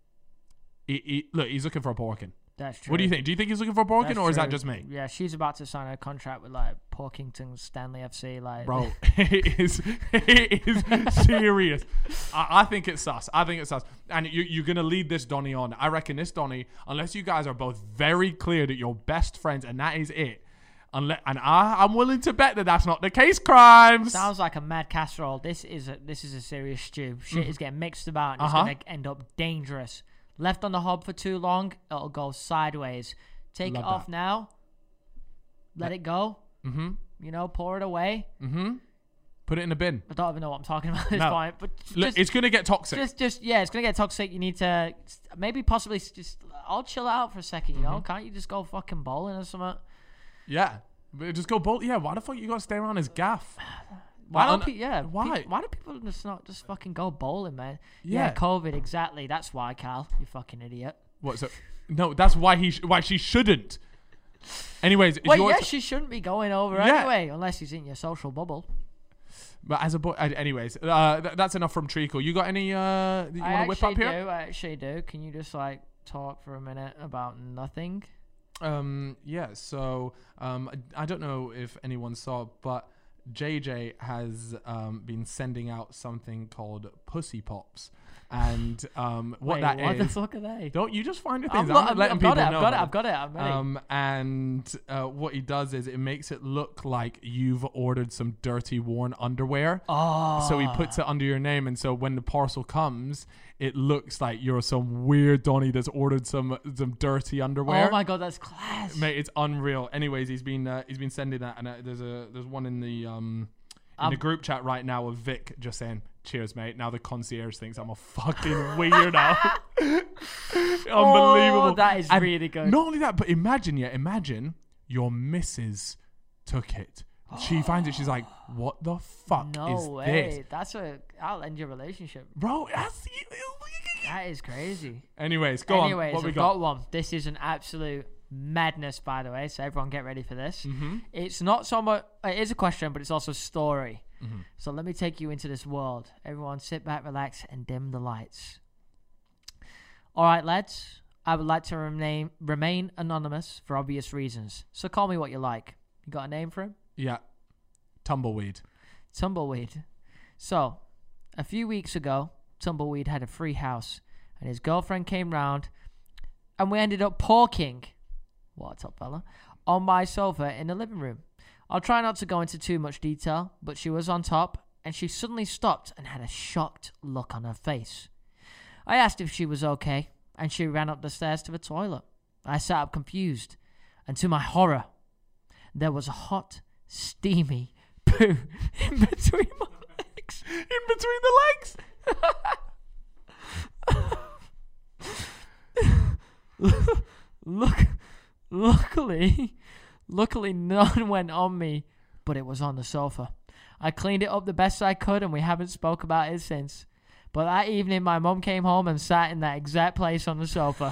he, he, look, he's looking for a porking. That's true. What do you think? Do you think he's looking for a porking, That's or is that true. just me? Yeah, she's about to sign a contract with like Porkington Stanley F C. Like, Bro, it is, it is serious. I, I think it's sus. I think it's sus. And you, you're going to lead this Donnie on. I reckon this Donnie, unless you guys are both very clear that you're best friends and that is it, unless, and I, I'm willing to bet that that's not the case, Crimes. sounds like a mad casserole. This is a this is a serious stew. Shit is getting mixed about. And Uh-huh. It's gonna end up dangerous. Left on the hob for too long, it'll go sideways. Take Love it off that. now. Let it go. Mm-hmm. You know, pour it away. Mm-hmm. Put it in the bin. I don't even know what I'm talking about at this No. point. But Look, just, it's going to get toxic. just, just, yeah, it's gonna get toxic. You need to maybe possibly s- just. I'll chill out for a second. You know, Mm-hmm. can't you just go fucking bowling or something? yeah. But just go bolt. Yeah, why the fuck you got to stay around his gaff? Why Well, don't un- pe- yeah? why? pe- why do people just not just fucking go bowling, man? Yeah. Yeah, COVID exactly. That's why, Cal. You fucking idiot. What? So, no, that's why he sh- why she shouldn't. Anyways, it's Well, your yeah, t- she shouldn't be going over Yeah. anyway, unless he's in your social bubble. but as a boy, uh, anyways, uh, th- that's enough from Treacle. You got any uh, that you I want to whip actually up here? do. I actually do. Can you just like talk for a minute about nothing? Um, yeah. So, um, I, I don't know if anyone saw, but J J has um been sending out something called Pussy Pops, and um, what Wait, that what the is. fuck are they? Don't you just find the I've things? got, I'm I've, letting I've got people it. I've know. got it. about I've got it. I'm ready. Um, and uh, what he does is it makes it look like you've ordered some dirty, worn underwear. oh, So he puts it under your name, and so when the parcel comes, it looks like you're some weird Donny that's ordered some some dirty underwear. Oh my god, that's class. Mate, it's unreal. Anyways, he's been uh, he's been sending that, and uh, there's a there's one in the um in Um, the group chat right now of Vic just saying, "Cheers, mate." Now the concierge thinks I'm a fucking weirdo. Unbelievable. Oh, that is And really good. Not only that, but imagine, yeah, imagine your missus took it. She finds it. She's like, "What the fuck no is way. this, That's a. I'll end your relationship. bro?" That's, That is crazy. Anyways, go Anyways, on. What we I've got? got one. This is an absolute madness, by the way. So everyone, get ready for this. Mm-hmm. It's not so much. It is a question, but it's also a story. Mm-hmm. So let me take you into this world. Everyone, sit back, relax, and dim the lights. All right, lads. I would like to remain remain anonymous for obvious reasons. So call me what you like. You got a name for him? Yeah, tumbleweed. Tumbleweed. So, a few weeks ago, Tumbleweed had a free house, and his girlfriend came round, and we ended up porking, what a top fella, on my sofa in the living room. I'll try not to go into too much detail, but she was on top, and she suddenly stopped and had a shocked look on her face. I asked if she was okay, and she ran up the stairs to the toilet. I sat up confused, and to my horror, there was a hot, steamy poo in between my legs. In between the legs. Look, luckily, luckily none went on me, but it was on the sofa. I cleaned it up the best I could, and we haven't spoke about it since. But that evening, my mum came home and sat in that exact place on the sofa.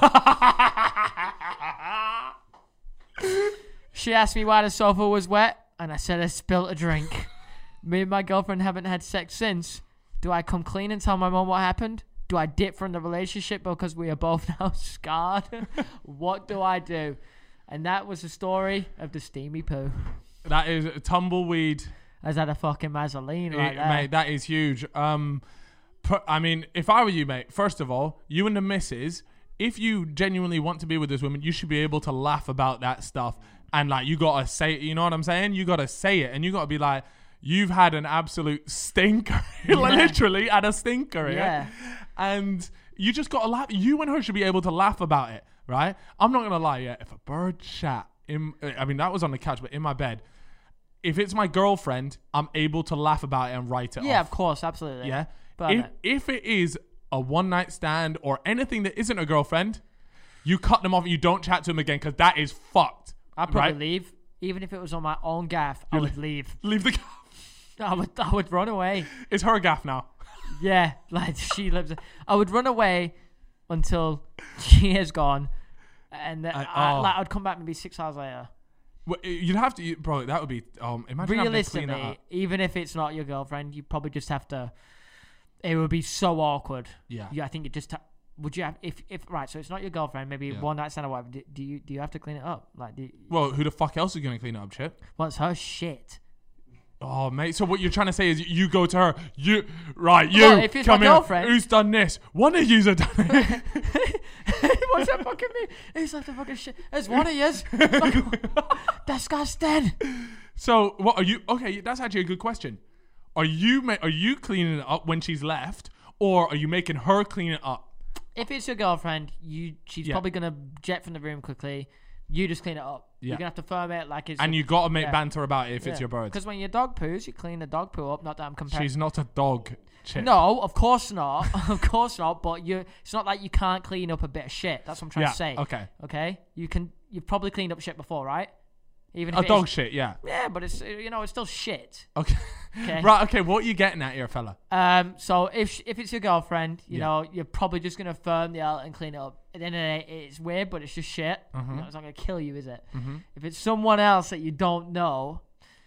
She asked me why the sofa was wet, and I said I spilt a drink. Me and my girlfriend haven't had sex since. Do I come clean and tell my mum what happened? Do I dip from the relationship because we are both now scarred? What do I do? And that was the story of the steamy poo. That is tumbleweed. As had a fucking Mazzoline right It- there. Mate, that is huge. Um, per- I mean, if I were you, mate, first of all, you and the missus, if you genuinely want to be with this woman, you should be able to laugh about that stuff. And, like, you got to say it. You know what I'm saying? You got to say it. And you got to be like, you've had an absolute stinker. Literally had a stinker. Yeah. And you just got to laugh. You and her should be able to laugh about it, right? I'm not going to lie, yeah. If a bird shat in, I mean, that was on the couch, but in my bed, if it's my girlfriend, I'm able to laugh about it and write it Yeah, off. of course, absolutely. Yeah. But If, if it is a one night stand or anything that isn't a girlfriend, you cut them off and you don't chat to them again because that is fucked. I'd probably right? leave. Even if it was on my own gaff, I You'll would leave. Leave the gaff. I would, I would run away. It's her gaff now. Yeah, like she lives. I would run away until she is gone, and then I- I, oh. like I'd come back maybe six hours later. Well, you'd have to, you- bro. That would be. Um, imagine having to clean that Realistically, up. even if it's not your girlfriend, you probably just have to. It would be so awkward. Yeah. Yeah, I think you just. Ha- would you have if if right? So it's not your girlfriend. Maybe Yeah. one night stand or whatever. Do, do you do you have to clean it up? Like, do you, Well, who the fuck else is gonna clean it up, Chip? well, it's her shit. Oh, mate. So what you're trying to say is you go to her. You right? You Well, if it's my come here. girlfriend- Who's done this? One of you's have done it. What's that fucking mean? He's like the fucking shit. There's one of yous. Disgusting. So what are you? Okay, that's actually a good question. Are you ma- are you cleaning it up when she's left, or are you making her clean it up? If it's your girlfriend, you she's Yeah. probably gonna jet from the room quickly. You just clean it up. Yeah. You're gonna have to firm it like it's. And you got to make yeah. banter about it if it's your bird. Because when your dog poos, you clean the dog poo up. Not that I'm comparing. She's not a dog, Chip. No, of course not. Of course not. But you, it's not like you can't clean up a bit of shit. That's what I'm trying Yeah. to say. Okay. Okay. You can. You've probably cleaned up shit before, right? Even if A it dog is- shit. Yeah. Yeah, but it's uh, you know it's still shit. Okay. Okay. Right. Okay. What are you getting at here, fella? Um. So if sh- if it's your girlfriend, you Yeah. know you're probably just gonna firm the out and clean it up. At the end of the day, it's weird, but it's just shit. Mm-hmm. You know, it's not gonna kill you, is it? If it's someone else that you don't know,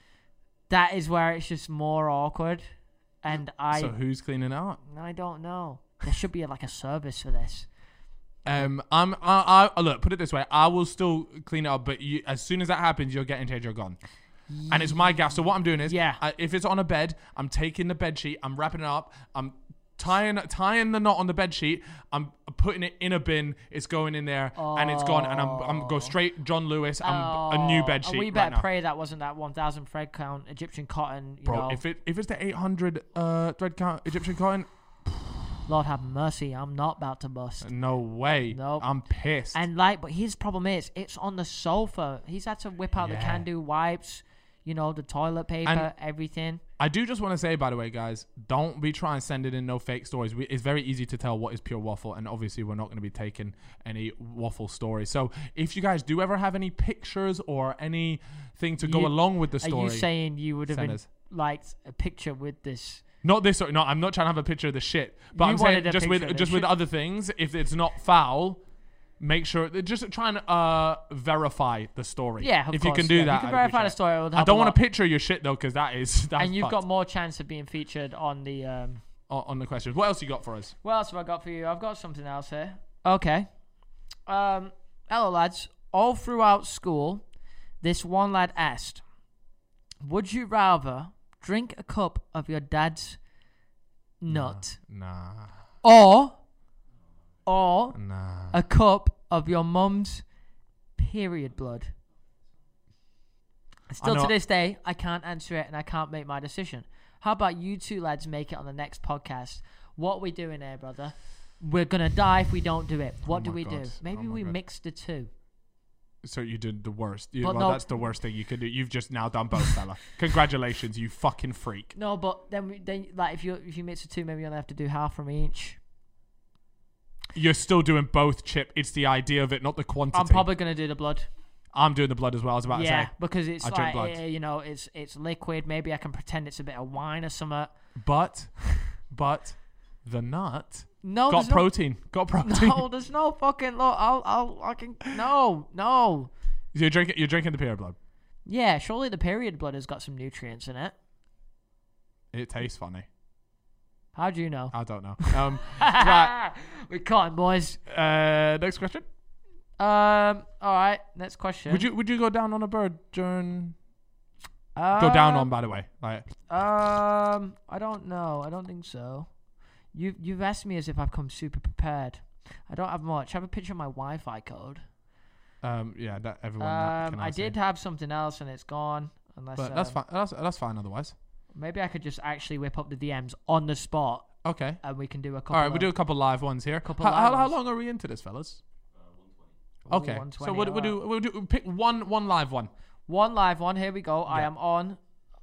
that is where it's just more awkward. And I, So who's cleaning it up? I don't know. There should be like a service for this. Um, I'm. I, I look. Put it this way. I will still clean it up, but you, as soon as that happens, you're getting changed. You're gone. And it's my gaff. So what I'm doing is, Yeah. I, if it's on a bed, I'm taking the bed sheet, I'm wrapping it up, I'm tying tying the knot on the bed sheet, I'm putting it in a bin. It's going in there, and it's gone. And I'm I'm go straight John Lewis. I'm a new Oh, bed sheet. And we right better now. pray that wasn't that one thousand thread count Egyptian cotton. You Bro, know, if it if it's the eight hundred uh, thread count Egyptian cotton, Lord have mercy, I'm not about to bust. no way. Nope. I'm pissed. And like, but his problem is, it's on the sofa. He's had to whip out the Yeah. can-do wipes, you know, the toilet paper, And- everything. I do just want to say, by the way, guys, don't be trying sending in no fake stories. We, it's very easy to tell what is pure waffle, and obviously we're not going to be taking any waffle stories. So if you guys do ever have any pictures or anything to go You- along with the Are story, you saying you would have send been us. liked a picture with this? not this. No, I'm not trying to have a picture of the shit, but You I'm saying wanted a just with picture of the just with shit. other things. If it's not foul, make sure. Just try and uh, verify the story. Yeah, of if course. you can do yeah. that, You can I'd verify appreciate the it. story. It would I help don't a want lot. to picture your shit though, because that is that's And you've fucked got more chance of being featured on the. Um, on, on the questions. What else you got for us? What else have I got for you? I've got something else here. Okay. Um, hello, lads. All throughout school, this one lad asked, would you rather drink a cup of your dad's nut Nah, or or nah. a cup of your mum's period blood? Still know- to this day, I can't answer it and I can't make my decision. How about you two lads make it on the next podcast? What are we doing here, brother? We're going to die if we don't do it. What Oh do my we God. do? Maybe Oh my we God. mix the two. So you did the worst. You, But well, no- that's the worst thing you could do. You've just now done both, fella. Congratulations, you fucking freak. No, but then we, then like if you if you mix the two, maybe you'll have to do half from each. You're still doing both, Chip. It's the idea of it, not the quantity. I'm probably going to do the blood. I'm doing the blood as well. I was about yeah, to say. because it's I drink like blood. uh, you know, it's it's liquid. Maybe I can pretend it's a bit of wine or something. But, but the nut No, got there's no- protein. Got protein. No, there's no fucking look. I'll, I'll, I can. No, no. You're drinking. You're drinking the period blood. Yeah, surely the period blood has got some nutrients in it. It tastes funny. How do you know? I don't know. Um, right. We're caught, boys. Uh, next question. Um. All right. Next question. Would you Would you go down on a bird during? uh, Go down on, by the way. Like, Um. I don't know. I don't think so. You You've asked me as if I've come super prepared. I don't have much. I have a picture of my Wi-Fi code. um, yeah, that everyone. that Um. can I answer. did have something else and it's gone. Unless. but that's um, fine. That's that's fine. Otherwise, Maybe I could just actually whip up the D Ms on the spot okay. and we can do a couple. All right, we'll of- do a couple live ones here. Couple how, live how, how ones. long are we into this, fellas? Ooh, Okay, one so twenty, we'll, we'll do alright. we'll do pick one one live one. One live one. Here we go. I Yeah. am on.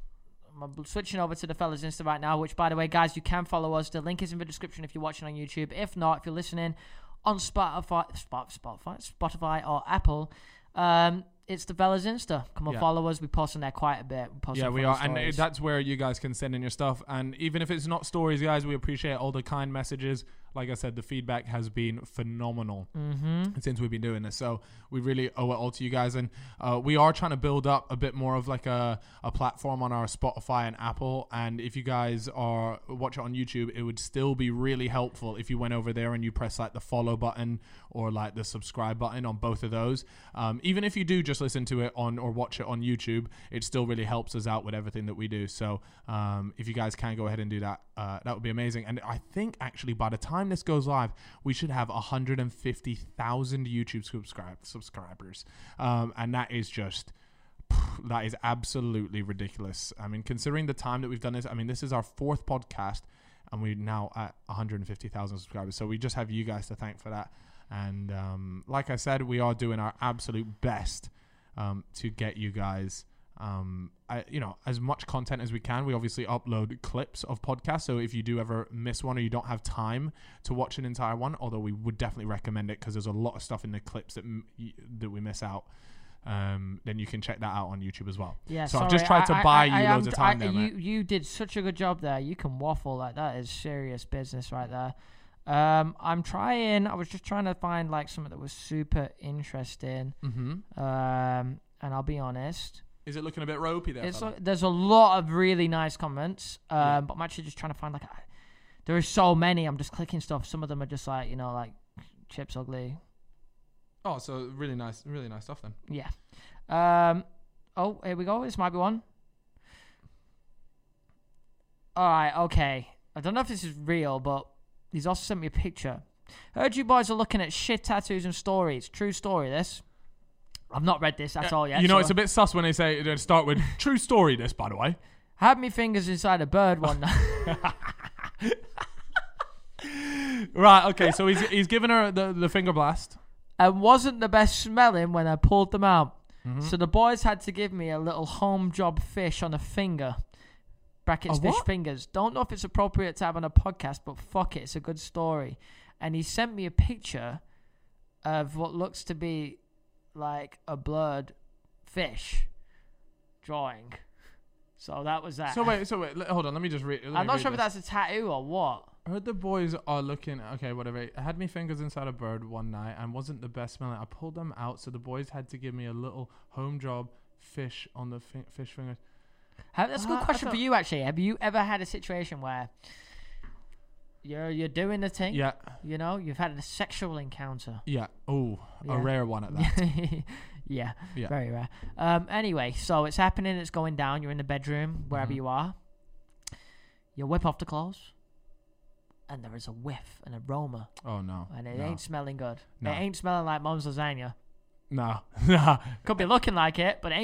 I'm switching over to the fellas Insta right now, which, by the way, guys, you can follow us. The link is in the description if you're watching on YouTube. If not, if you're listening on Spotify, Spot, Spotify, Spotify or Apple, um, it's the fellas Insta. Come on, Yeah. follow us. We post on there quite a bit. We post Yeah, some we funny are, and stories. that's where you guys can send in your stuff. And even if it's not stories, guys, we appreciate all the kind messages. Like I said, the feedback has been phenomenal Mm-hmm. since we've been doing this. So we really owe it all to you guys. And uh, we are trying to build up a bit more of like a, a platform on our Spotify and Apple. And if you guys are watch it on YouTube, it would still be really helpful if you went over there and you press like the follow button or like the subscribe button on both of those. Um, even if you do just listen to it on or watch it on YouTube, it still really helps us out with everything that we do. So um, if you guys can go ahead and do that, uh, that would be amazing. And I think actually by the time this goes live, we should have one hundred fifty thousand YouTube subscribe subscribers, um, and that is just that is absolutely ridiculous. I mean, considering the time that we've done this, I mean, this is our fourth podcast, and we're now at one hundred fifty thousand subscribers. So we just have you guys to thank for that. And um, like I said, we are doing our absolute best um, to get you guys. Um, I, you know, as much content as we can. We obviously upload clips of podcasts, so if you do ever miss one or you don't have time to watch an entire one, although we would definitely recommend it because there's a lot of stuff in the clips that m- y- that we miss out, um, then you can check that out on YouTube as well. Yeah, So sorry, I've just tried to I- buy I- you I loads am- of time I- there, you, mate. you did such a good job there. You can waffle like that is serious business right there. Um, I'm trying. I was just trying to find like something that was super interesting. Mm-hmm. Um, and I'll be honest. Is it looking a bit ropey there? It's fella? a, there's a lot of really nice comments, um, Yeah. but I'm actually just trying to find like I- there are so many. I'm just clicking stuff. Some of them are just like you know like Chips Ugly. Oh, so really nice, really nice stuff then. Yeah. Um. Oh, here we go. This might be one. All right. Okay. I don't know if this is real, but he's also sent me a picture. Heard you boys are looking at shit tattoos and stories. True story. This. I've not read this at all yet. You know, so- it's a bit sus when they say they start with true story. This, by the way. Had me fingers inside a bird one night. Right. Okay. So he's he's given her the, the finger blast. And wasn't the best smelling when I pulled them out. Mhm. So the boys had to give me a little home job fish on a finger. Brackets A fish what? fingers. Don't know if it's appropriate to have on a podcast, but fuck it, it's a good story. And he sent me a picture of what looks to be like a blurred fish drawing. So that was that. So wait, so wait, l- hold on. Let me just read. let I'm me not read sure if this. that's a tattoo or what. I heard the boys are looking. Okay, whatever. I had me fingers inside a bird one night and wasn't the best smelling. I pulled them out, so the boys had to give me a little home job fish on the fi- fish fingers. Have, that's a Uh, good I question for thought- you, actually. Have you ever had a situation where you're you're doing the thing? Yeah, You know, you've had a sexual encounter. yeah. Oh, Yeah. a rare one at that. yeah, Yeah. very rare. Um, anyway, so it's happening. It's going down. You're in the bedroom, wherever Mhm. you are. You whip off the clothes, and there is a whiff, an aroma, Oh no. and it no. ain't smelling good. No. It ain't smelling like mom's lasagna. No. No. Could be looking like it, but it ain't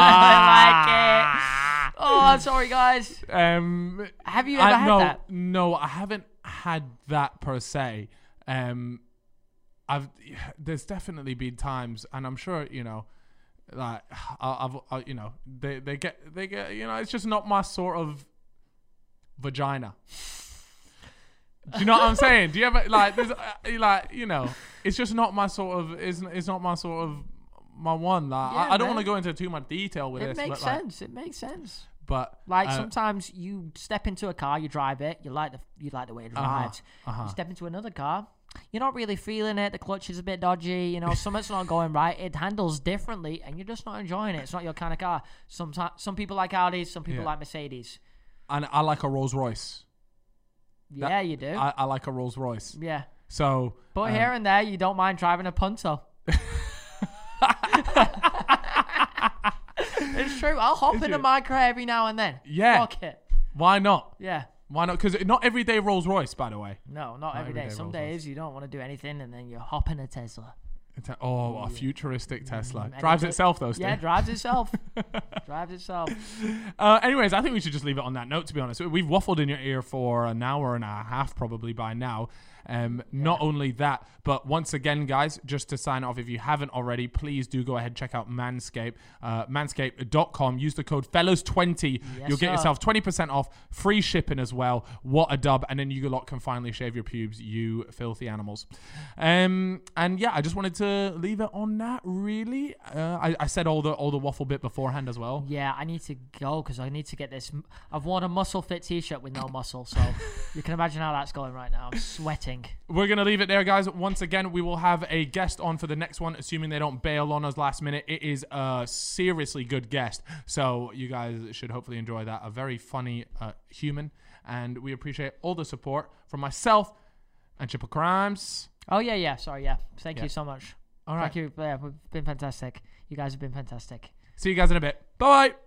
Ah. smelling like it. Oh, sorry, guys. Um. Have you ever I, had no, that? no, I haven't had that per se. Um, I've there's definitely been times, and I'm sure you know, like I- I've I, you know they they get they get you know it's just not my sort of vagina. Do you know what I'm saying? Do you ever like there's uh, like you know it's just not my sort of it's it's not my sort of my one. Like, Yeah, I, I don't man. want to go into too much detail with It this. makes but, like, sense. It makes sense. But Like uh, sometimes you step into a car, you drive it, you like the you like the way it drives. uh-huh. You step into another car, you're not really feeling it. The clutch is a bit dodgy. You know, something's not going right. It handles differently, and you're just not enjoying it. It's not your kind of car. Sometimes some people like Audis, some people Yeah. like Mercedes. and I like a Rolls Royce. Yeah, That- you do. I, I like a Rolls Royce. yeah, So, but um, here and there, you don't mind driving a Punto. It's true. I'll hop Is into it? my car every now and then. Yeah. Fuck it. why not? Yeah. Why not? Because not every day Rolls Royce, by the way. No, not every day. every day Some Rolls Royce. days you don't want to do anything, and then you hop in a Tesla. It's a- oh, a futuristic Tesla. And Drives it's a- itself, though, Steve. Yeah, drives itself. drives itself. Uh, anyways, I think we should just leave it on that note, to be honest. We've waffled in your ear for an hour and a half probably by now. Um, Not only that, but once again, guys, just to sign off, if you haven't already, please do go ahead and check out Manscaped. Uh, manscaped dot com. Use the code fellows twenty. Yes, You'll get sir. yourself twenty percent off, free shipping as well. What a dub. And then you lot can finally shave your pubes, you filthy animals. Um, and yeah, I just wanted to leave it on that, really. Uh, I, I said all the all the waffle bit beforehand as well. Yeah, I need to go because I need to get this. I've worn a muscle fit t-shirt with no muscle, so you can imagine how that's going right now. I'm sweating. We're going to leave it there, guys. Once again, we will have a guest on for the next one, assuming they don't bail on us last minute. It is a seriously good guest, so you guys should hopefully enjoy that. A very funny uh, human, and we appreciate all the support from myself and Chipper Crimes. Oh yeah, yeah. Sorry, yeah. Thank Yeah. you so much. All right. Thank you. Yeah, we've been fantastic. You guys have been fantastic. See you guys in a bit. Bye.